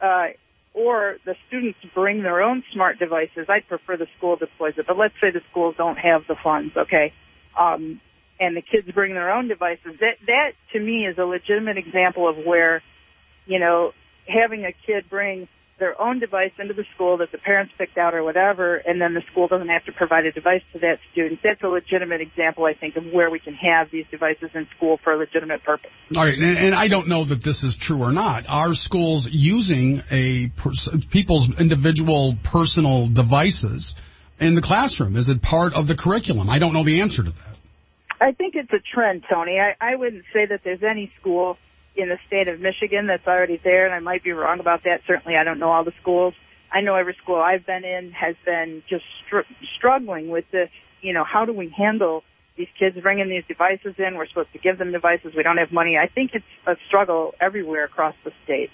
Speaker 11: or the students bring their own smart devices, I'd prefer the school deploys it. But let's say the schools don't have the funds, okay? And the kids bring their own devices. That to me is a legitimate example of where, you know, having a kid bring their own device into the school that the parents picked out or whatever, and then the school doesn't have to provide a device to that student. That's a legitimate example, I think, of where we can have these devices in school for a legitimate purpose.
Speaker 18: All right, and I don't know that this is true or not. Are schools using people's individual personal devices in the classroom? Is it part of the curriculum? I don't know the answer to that.
Speaker 11: I think it's a trend, Tony. I wouldn't say that there's any school in the state of Michigan that's already there, and I might be wrong about that. Certainly, I don't know all the schools. I know every school I've been in has been just struggling with this. You know, how do we handle these kids bringing these devices in? We're supposed to give them devices. We don't have money. I think it's a struggle everywhere across the state.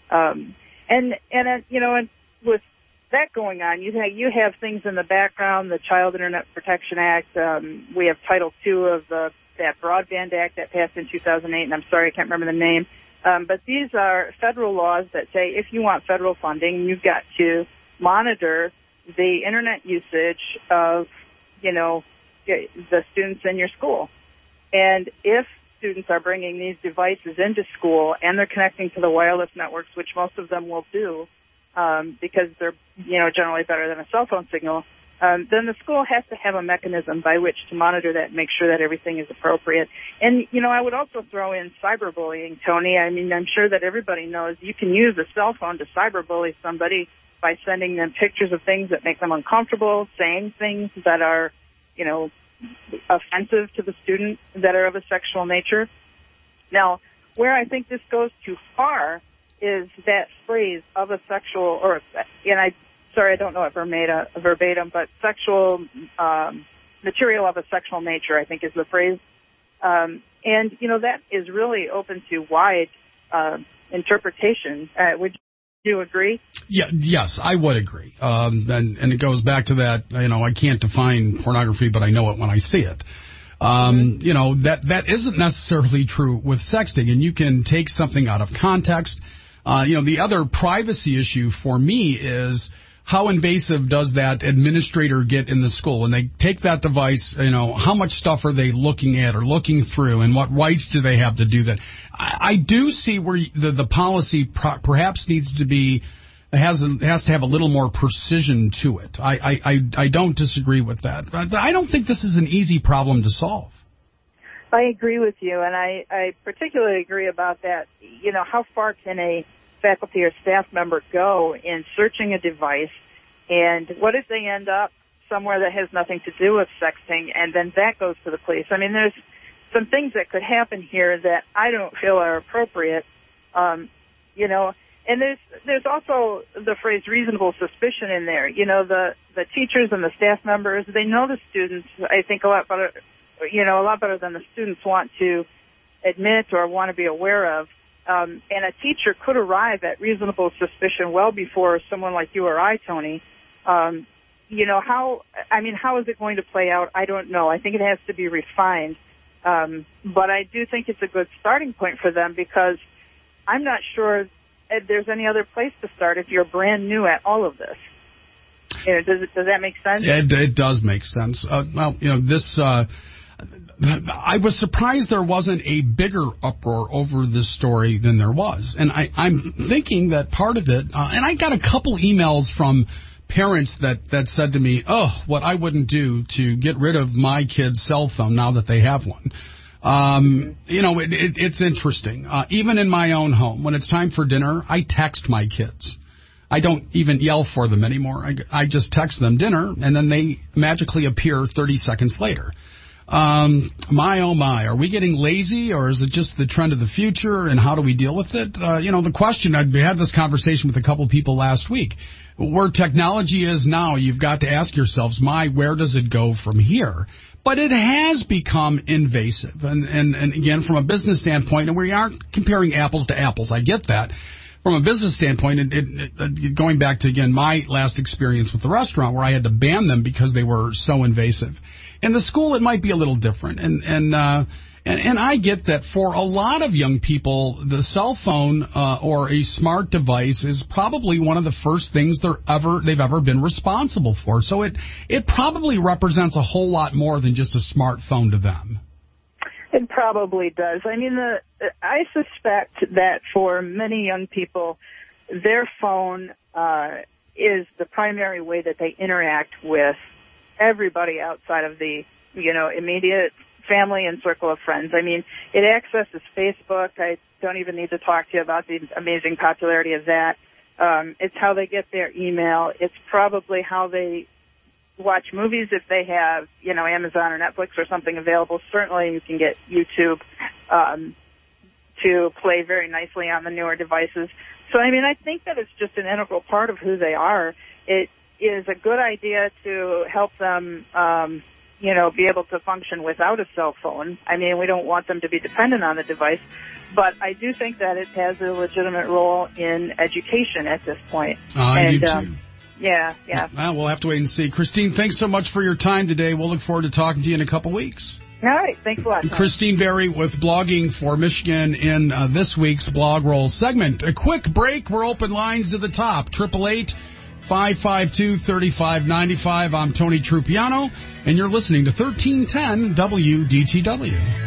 Speaker 11: And you know, and with that going on, you have things in the background, the Child Internet Protection Act. We have Title II of that Broadband Act that passed in 2008, and I'm sorry, I can't remember the name. But these are federal laws that say if you want federal funding, you've got to monitor the Internet usage of, you know, the students in your school. And if students are bringing these devices into school and they're connecting to the wireless networks, which most of them will do, because they're, you know, generally better than a cell phone signal, then the school has to have a mechanism by which to monitor that and make sure that everything is appropriate. And, you know, I would also throw in cyberbullying, Tony. I mean, I'm sure that everybody knows you can use a cell phone to cyberbully somebody by sending them pictures of things that make them uncomfortable, saying things that are, you know, offensive to the student, that are of a sexual nature. Now, where I think this goes too far is that phrase of a sexual, or, and I don't know it verbatim, but sexual material of a sexual nature, I think is the phrase. And, you know, that is really open to wide interpretation. Would you agree?
Speaker 18: Yeah, yes, I would agree. And it goes back to that, you know, I can't define pornography, but I know it when I see it. You know, that isn't necessarily true with sexting, and you can take something out of context. You know, the other privacy issue for me is how invasive does that administrator get in the school? When they take that device, how much stuff are they looking at or looking through, and what rights do they have to do that? I do see where the policy perhaps needs to be, has to have a little more precision to it. I don't disagree with that. I don't think this is an easy problem to solve.
Speaker 11: I agree with you, and I particularly agree about that. How far can a faculty or staff member go in searching a device, and what if they end up somewhere that has nothing to do with sexting, and then that goes to the police? I mean, there's some things that could happen here that I don't feel are appropriate, and there's also the phrase reasonable suspicion in there. The teachers and the staff members, they know the students, I think, a lot better than the students want to admit or want to be aware of. And a teacher could arrive at reasonable suspicion well before someone like you or I, Tony. How is it going to play out? I don't know. I think it has to be refined. But I do think it's a good starting point for them, because I'm not sure there's any other place to start if you're brand new at all of this. Does that make sense?
Speaker 18: Yeah, it does make sense. I was surprised there wasn't a bigger uproar over this story than there was. And I'm thinking that part of it, and I got a couple emails from parents that said to me, what I wouldn't do to get rid of my kid's cell phone now that they have one. It's interesting. Even in my own home, when it's time for dinner, I text my kids. I don't even yell for them anymore. I just text them dinner, and then they magically appear 30 seconds later. My, oh my, are we getting lazy, or is it just the trend of the future, and how do we deal with it? The question, I had this conversation with a couple people last week. Where technology is now, you've got to ask yourselves, where does it go from here? But it has become invasive. And again, from a business standpoint, and we aren't comparing apples to apples, I get that. From a business standpoint, going back to, again, my last experience with the restaurant where I had to ban them because they were so invasive. In the school, it might be a little different. And I get that for a lot of young people, the cell phone or a smart device is probably one of the first things they've ever been responsible for. So it probably represents a whole lot more than just a smartphone to them.
Speaker 11: It probably does. I mean, I suspect that for many young people, their phone is the primary way that they interact with everybody outside of the, immediate family and circle of friends. I mean, it accesses Facebook. I don't even need to talk to you about the amazing popularity of that. It's how they get their email. It's probably how they watch movies if they have, Amazon or Netflix or something available. Certainly you can get YouTube to play very nicely on the newer devices. So, I mean, I think that it's just an integral part of who they are. It is a good idea to help them, be able to function without a cell phone. I mean, we don't want them to be dependent on the device, but I do think that it has a legitimate role in education at this point.
Speaker 18: I do too.
Speaker 11: Yeah.
Speaker 18: Well, we'll have to wait and see. Christine, thanks so much for your time today. We'll look forward to talking to you in a couple weeks.
Speaker 11: All right. Thanks a lot.
Speaker 18: Christine Berry with Blogging for Michigan in this week's Blog Roll segment. A quick break. We're open lines to the top. 888-552-3595. I'm Tony Trupiano, and you're listening to 1310 WDTW.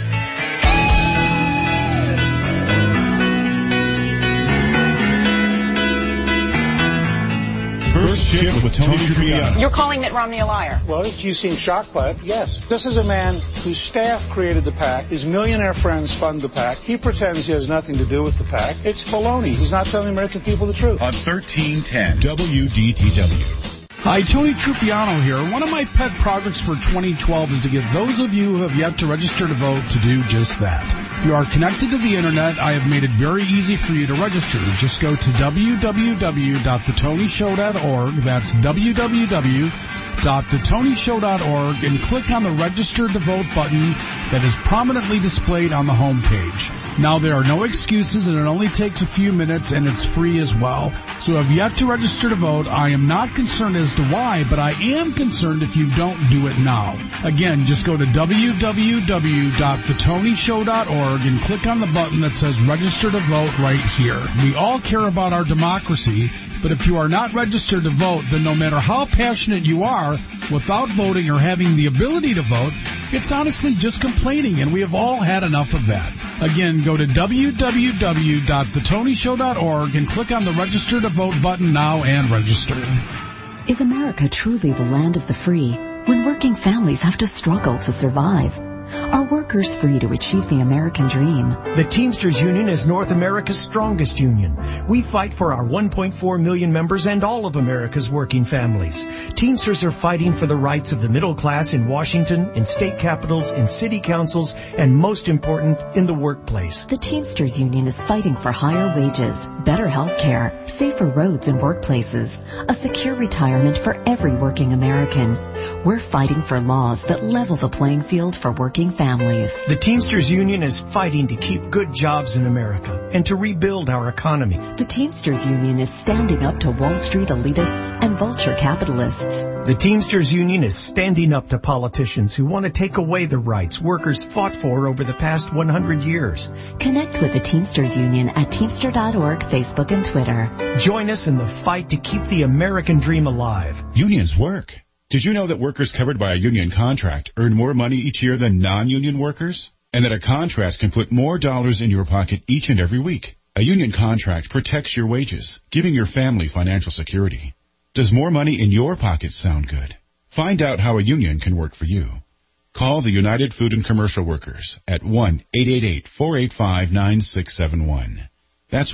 Speaker 10: First Shift with Tony Trupiano.
Speaker 12: You're calling Mitt Romney a liar.
Speaker 13: Well, you seem shocked by it, yes. This is a man whose staff created the PAC. His millionaire friends fund the PAC. He pretends he has nothing to do with the PAC. It's baloney. He's not telling the American people the truth.
Speaker 17: On 1310 WDTW.
Speaker 18: Hi, Tony Trupiano here. One of my pet projects for 2012 is to get those of you who have yet to register to vote to do just that. If you are connected to the Internet, I have made it very easy for you to register. Just go to www.thetonyshow.org. That's www.thetonyshow.org and click on the Register to Vote button that is prominently displayed on the home page. Now, there are no excuses, and it only takes a few minutes, and it's free as well. So if you have yet to register to vote, I am not concerned as to why, but I am concerned if you don't do it now. Again, just go to www.thetonyshow.org and click on the button that says Register to Vote right here. We all care about our democracy, But if you are not registered to vote, then no matter how passionate you are, without voting or having the ability to vote, it's honestly just complaining, and we have all had enough of that. Again, go to www.thetonyshow.org and click on the Register to Vote button now and register.
Speaker 3: Is America truly the land of the free when working families have to struggle to survive? Are workers free to achieve the American dream?
Speaker 14: The Teamsters Union is North America's strongest union. We fight for our 1.4 million members and all of America's working families. Teamsters are fighting for the rights of the middle class in Washington, in state capitals, in city councils, and most important, in the workplace.
Speaker 3: The Teamsters Union is fighting for higher wages, better health care, safer roads and workplaces, a secure retirement for every working American. We're fighting for laws that level the playing field for working families.
Speaker 14: The Teamsters Union is fighting to keep good jobs in America and to rebuild our economy.
Speaker 3: The Teamsters Union is standing up to Wall Street elitists and vulture capitalists.
Speaker 14: The Teamsters Union is standing up to politicians who want to take away the rights workers fought for over the past 100 years.
Speaker 3: Connect with the Teamsters Union at Teamster.org, Facebook, and Twitter.
Speaker 14: Join us in the fight to keep the American dream alive.
Speaker 6: Unions work. Did you know that workers covered by a union contract earn more money each year than non-union workers? And that a contract can put more dollars in your pocket each and every week? A union contract protects your wages, giving your family financial security. Does more money in your pocket sound good? Find out how a union can work for you. Call the United Food and Commercial Workers at 1-888-485-9671. That's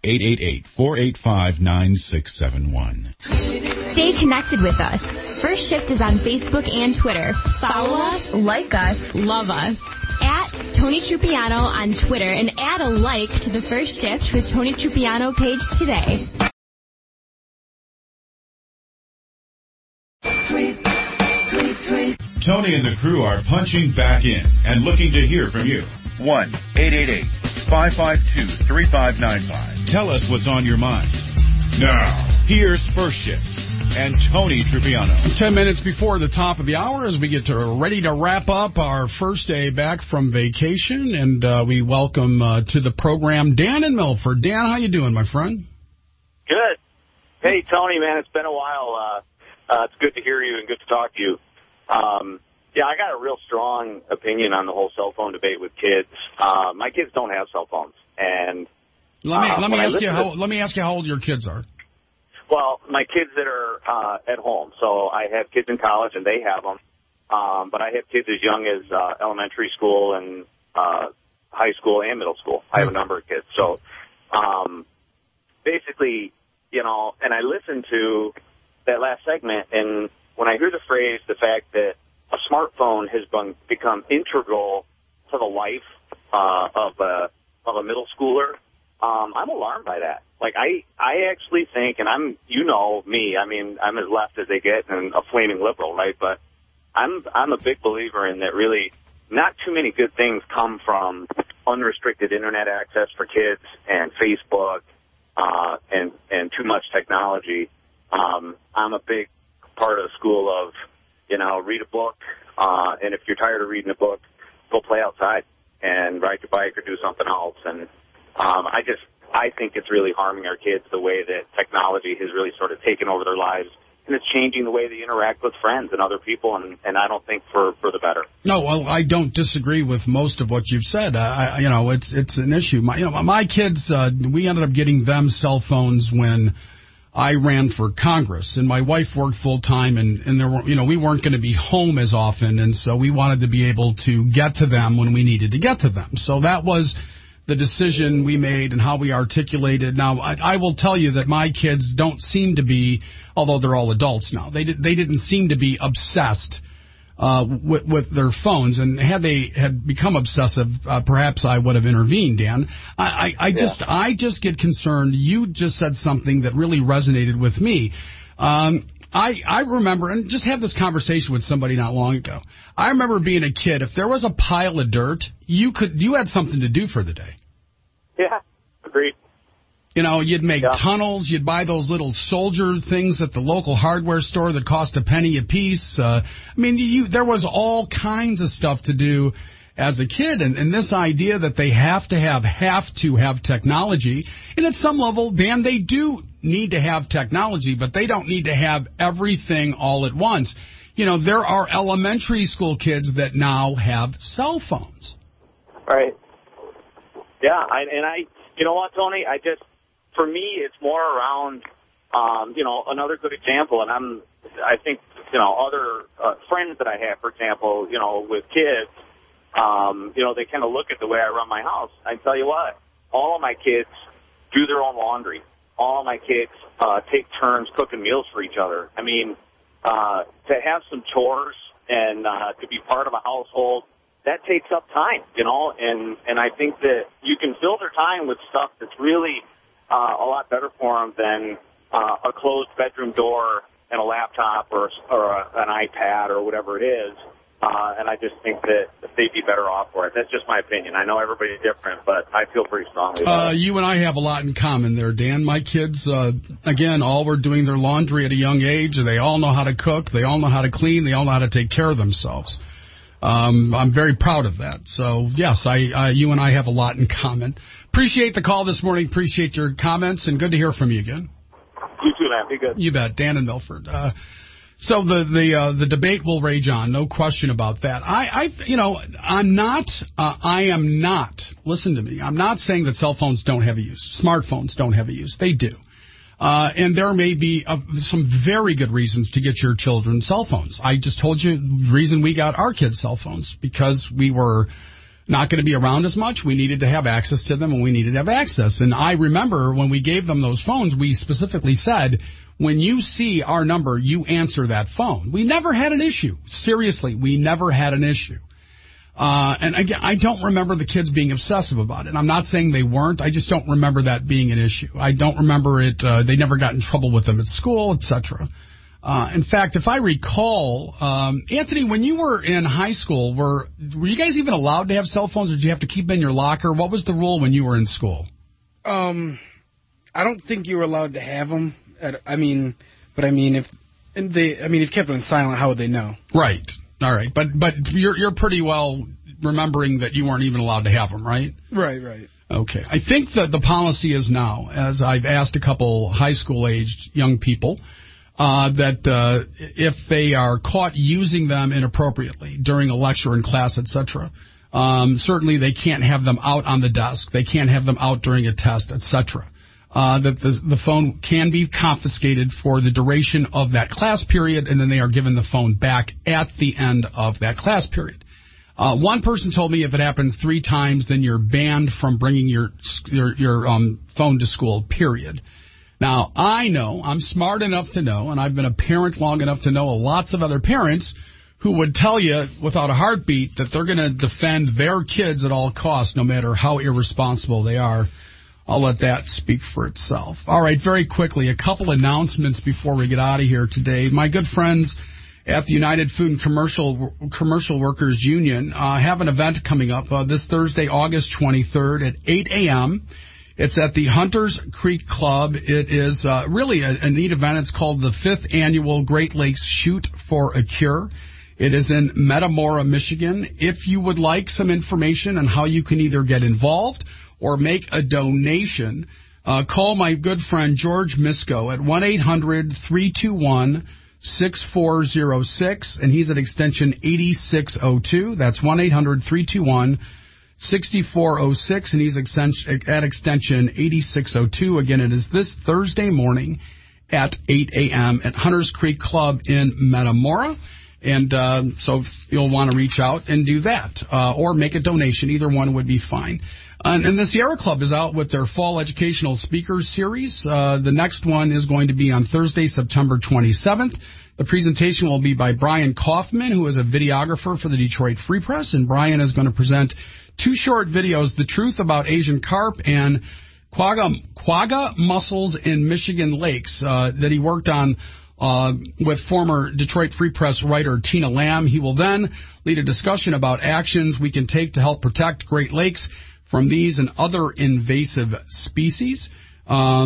Speaker 6: 1-888-485-9671.
Speaker 9: Stay connected with us. First Shift is on Facebook and Twitter. Follow us, like us, love us. At Tony Trupiano on Twitter and add a like to the First Shift with Tony Trupiano page today.
Speaker 17: Tony and the crew are punching back in and looking to hear from you. 1-888-552-3595. Tell us what's on your mind. Now, here's First Shift and Tony Trupiano.
Speaker 18: 10 minutes before the top of the hour as we get ready to wrap up our first day back from vacation, and we welcome to the program Dan in Milford. Dan, how you doing, my friend?
Speaker 23: Good. Hey, Tony, man, it's been a while. It's good to hear you and good to talk to you. Yeah, I got a real strong opinion on the whole cell phone debate with kids. My kids don't have cell phones, and
Speaker 18: let me ask you how old your kids are.
Speaker 23: Well, my kids that are at home. So I have kids in college, and they have them. But I have kids as young as elementary school and high school and middle school. I have a number of kids. So basically, you know, and I listened to that last segment, and when I hear the phrase, the fact that a smartphone has become integral to the life of a middle schooler, I'm alarmed by that. Like, I actually think, and I'm, you know me, I mean, I'm as left as they get and a flaming liberal, right? But I'm a big believer in that really not too many good things come from unrestricted internet access for kids and Facebook and too much technology. I'm a big part of the school of, you know, read a book, and if you're tired of reading a book, go play outside and ride your bike or do something else. And I think it's really harming our kids the way that technology has really sort of taken over their lives, and it's changing the way they interact with friends and other people, and I don't think for the better. No,
Speaker 18: well, I don't disagree with most of what you've said. You know, it's an issue. My kids, we ended up getting them cell phones when I ran for Congress, and my wife worked full time, and there were, you know, we weren't going to be home as often, and so we wanted to be able to get to them when we needed to get to them. So that was the decision we made and how we articulated. Now, I will tell you that my kids don't seem to be, although they're all adults now, they didn't seem to be obsessed with their phones, and had they had become obsessive, perhaps I would have intervened, Dan. I just get concerned. You just said something that really resonated with me. I remember, and just had this conversation with somebody not long ago. I remember being a kid. If there was a pile of dirt, you had something to do for the day.
Speaker 23: Yeah, agreed.
Speaker 18: You know, you'd make tunnels. You'd buy those little soldier things at the local hardware store that cost a penny a piece. I mean, there was all kinds of stuff to do. as a kid. And this idea that they have to have technology. And at some level, Dan, they do need to have technology, but they don't need to have everything all at once. You know, there are elementary school kids that now have cell phones.
Speaker 23: Right. Yeah, you know what, Tony? For me, it's more around, another good example, and I think, other friends that I have, for example, with kids, they kind of look at the way I run my house. I tell you what, all of my kids do their own laundry. All of my kids take turns cooking meals for each other. I mean, to have some chores and to be part of a household, that takes up time, and I think that you can fill their time with stuff that's really a lot better for them than a closed bedroom door and a laptop or an iPad or whatever it is. And I just think that they'd be better off for it. That's just my opinion. I know everybody's different, but I feel pretty strongly about it.
Speaker 18: You and I have a lot in common there, Dan. My kids, again, all were doing their laundry at a young age. They all know how to cook. They all know how to clean. They all know how to take care of themselves. I'm very proud of that. So, yes, you and I have a lot in common. Appreciate the call this morning. Appreciate your comments, and good to hear from you again.
Speaker 23: You too, man. Be good.
Speaker 18: You bet. Dan in Milford. So the debate will rage on, no question about that. I am not, listen to me, I'm not saying that cell phones don't have a use. Smartphones don't have a use. They do. And there may be some very good reasons to get your children cell phones. I just told you the reason we got our kids cell phones, because we were not going to be around as much. We needed to have access to them, and we needed to have access. And I remember when we gave them those phones, we specifically said, when you see our number, you answer that phone. We never had an issue. Seriously, we never had an issue. And again, I don't remember the kids being obsessive about it. I'm not saying they weren't. I just don't remember that being an issue. I don't remember it. They never got in trouble with them at school, etc. In fact, if I recall, Anthony, when you were in high school, were you guys even allowed to have cell phones, or did you have to keep them in your locker? What was the rule when you were in school?
Speaker 19: I don't think you were allowed to have them. If you kept them silent, how would they know?
Speaker 18: Right. All right. But you're pretty well remembering that you weren't even allowed to have them, right?
Speaker 19: Right.
Speaker 18: Okay. I think that the policy is now, as I've asked a couple high school-aged young people, that if they are caught using them inappropriately during a lecture in class, etc., certainly they can't have them out on the desk. They can't have them out during a test, etc. That the phone can be confiscated for the duration of that class period, and then they are given the phone back at the end of that class period. One person told me if it happens 3 times, then you're banned from bringing your phone to school, period. Now, I know, I'm smart enough to know, and I've been a parent long enough to know lots of other parents who would tell you without a heartbeat that they're going to defend their kids at all costs, no matter how irresponsible they are. I'll let that speak for itself. All right, very quickly, a couple announcements before we get out of here today. My good friends at the United Food and Commercial Workers Union have an event coming up this Thursday, August 23rd at 8 a.m. It's at the Hunters Creek Club. It is really a neat event. It's called the 5th Annual Great Lakes Shoot for a Cure. It is in Metamora, Michigan. If you would like some information on how you can either get involved or make a donation, call my good friend George Misko at 1-800-321-6406, and he's at extension 8602. That's 1-800-321-6406, and he's at extension 8602. Again, it is this Thursday morning at 8 a.m. at Hunters Creek Club in Metamora. And so you'll want to reach out and do that, or make a donation. Either one would be fine. And the Sierra Club is out with their Fall Educational Speakers Series. The next one is going to be on Thursday, September 27th. The presentation will be by Brian Kaufman, who is a videographer for the Detroit Free Press. And Brian is going to present 2 short videos, The Truth About Asian Carp and quagga mussels in Michigan lakes, that he worked on with former Detroit Free Press writer Tina Lamb. He will then lead a discussion about actions we can take to help protect Great Lakes from these and other invasive species.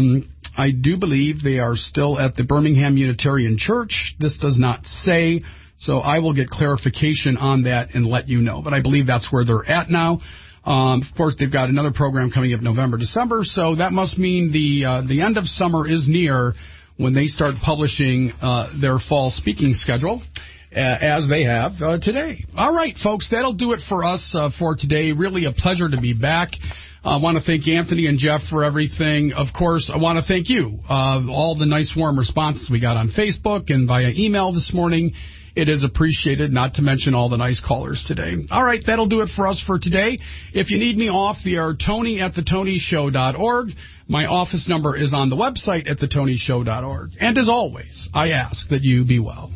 Speaker 18: I do believe they are still at the Birmingham Unitarian Church. This does not say So I will get clarification on that and let you know. But I believe that's where they're at now. Of course, they've got another program coming up November, December, so that must mean the end of summer is near when they start publishing their fall speaking schedule, as they have today. All right, folks, that'll do it for us for today. Really a pleasure to be back. I want to thank Anthony and Jeff for everything. Of course, I want to thank you, all the nice, warm responses we got on Facebook and via email this morning. It is appreciated, not to mention all the nice callers today. All right, that'll do it for us for today. If you need me off the air, Tony@thetonyshow.org. My office number is on the website at thetonyshow.org. And as always, I ask that you be well.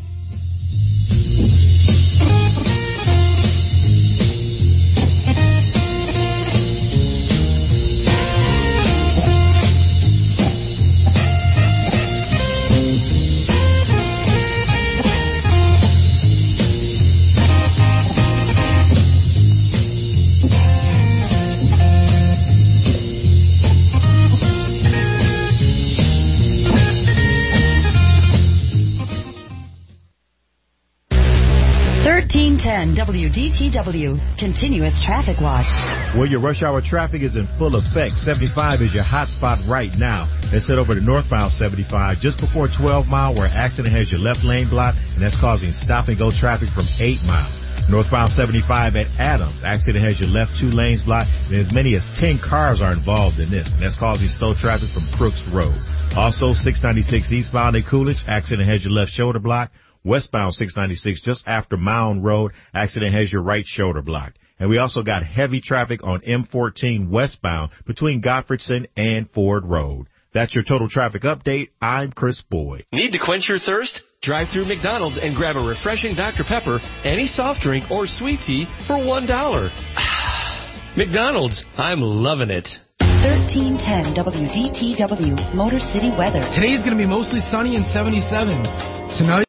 Speaker 16: WDTW, Continuous Traffic Watch.
Speaker 2: Well, your rush hour traffic is in full effect. 75 is your hot spot right now. Let's head over to northbound 75 just before 12 Mile, where accident has your left lane blocked, and that's causing stop-and-go traffic from 8 Mile. Northbound 75 at Adams, accident has your left 2 lanes blocked, and as many as 10 cars are involved in this, and that's causing slow traffic from Crooks Road. Also, 696 eastbound at Coolidge, accident has your left shoulder blocked. Westbound 696 just after Mound Road, accident has your right shoulder blocked. And we also got heavy traffic on M14 westbound between Gottfriedson and Ford Road. That's your total traffic update. I'm Chris Boyd.
Speaker 1: Need to quench your thirst? Drive through McDonald's and grab a refreshing Dr. Pepper, any soft drink or sweet tea for $1. McDonald's, I'm loving it.
Speaker 16: 1310 WDTW, Motor City weather.
Speaker 19: Today is going to be mostly sunny and 77. Tonight.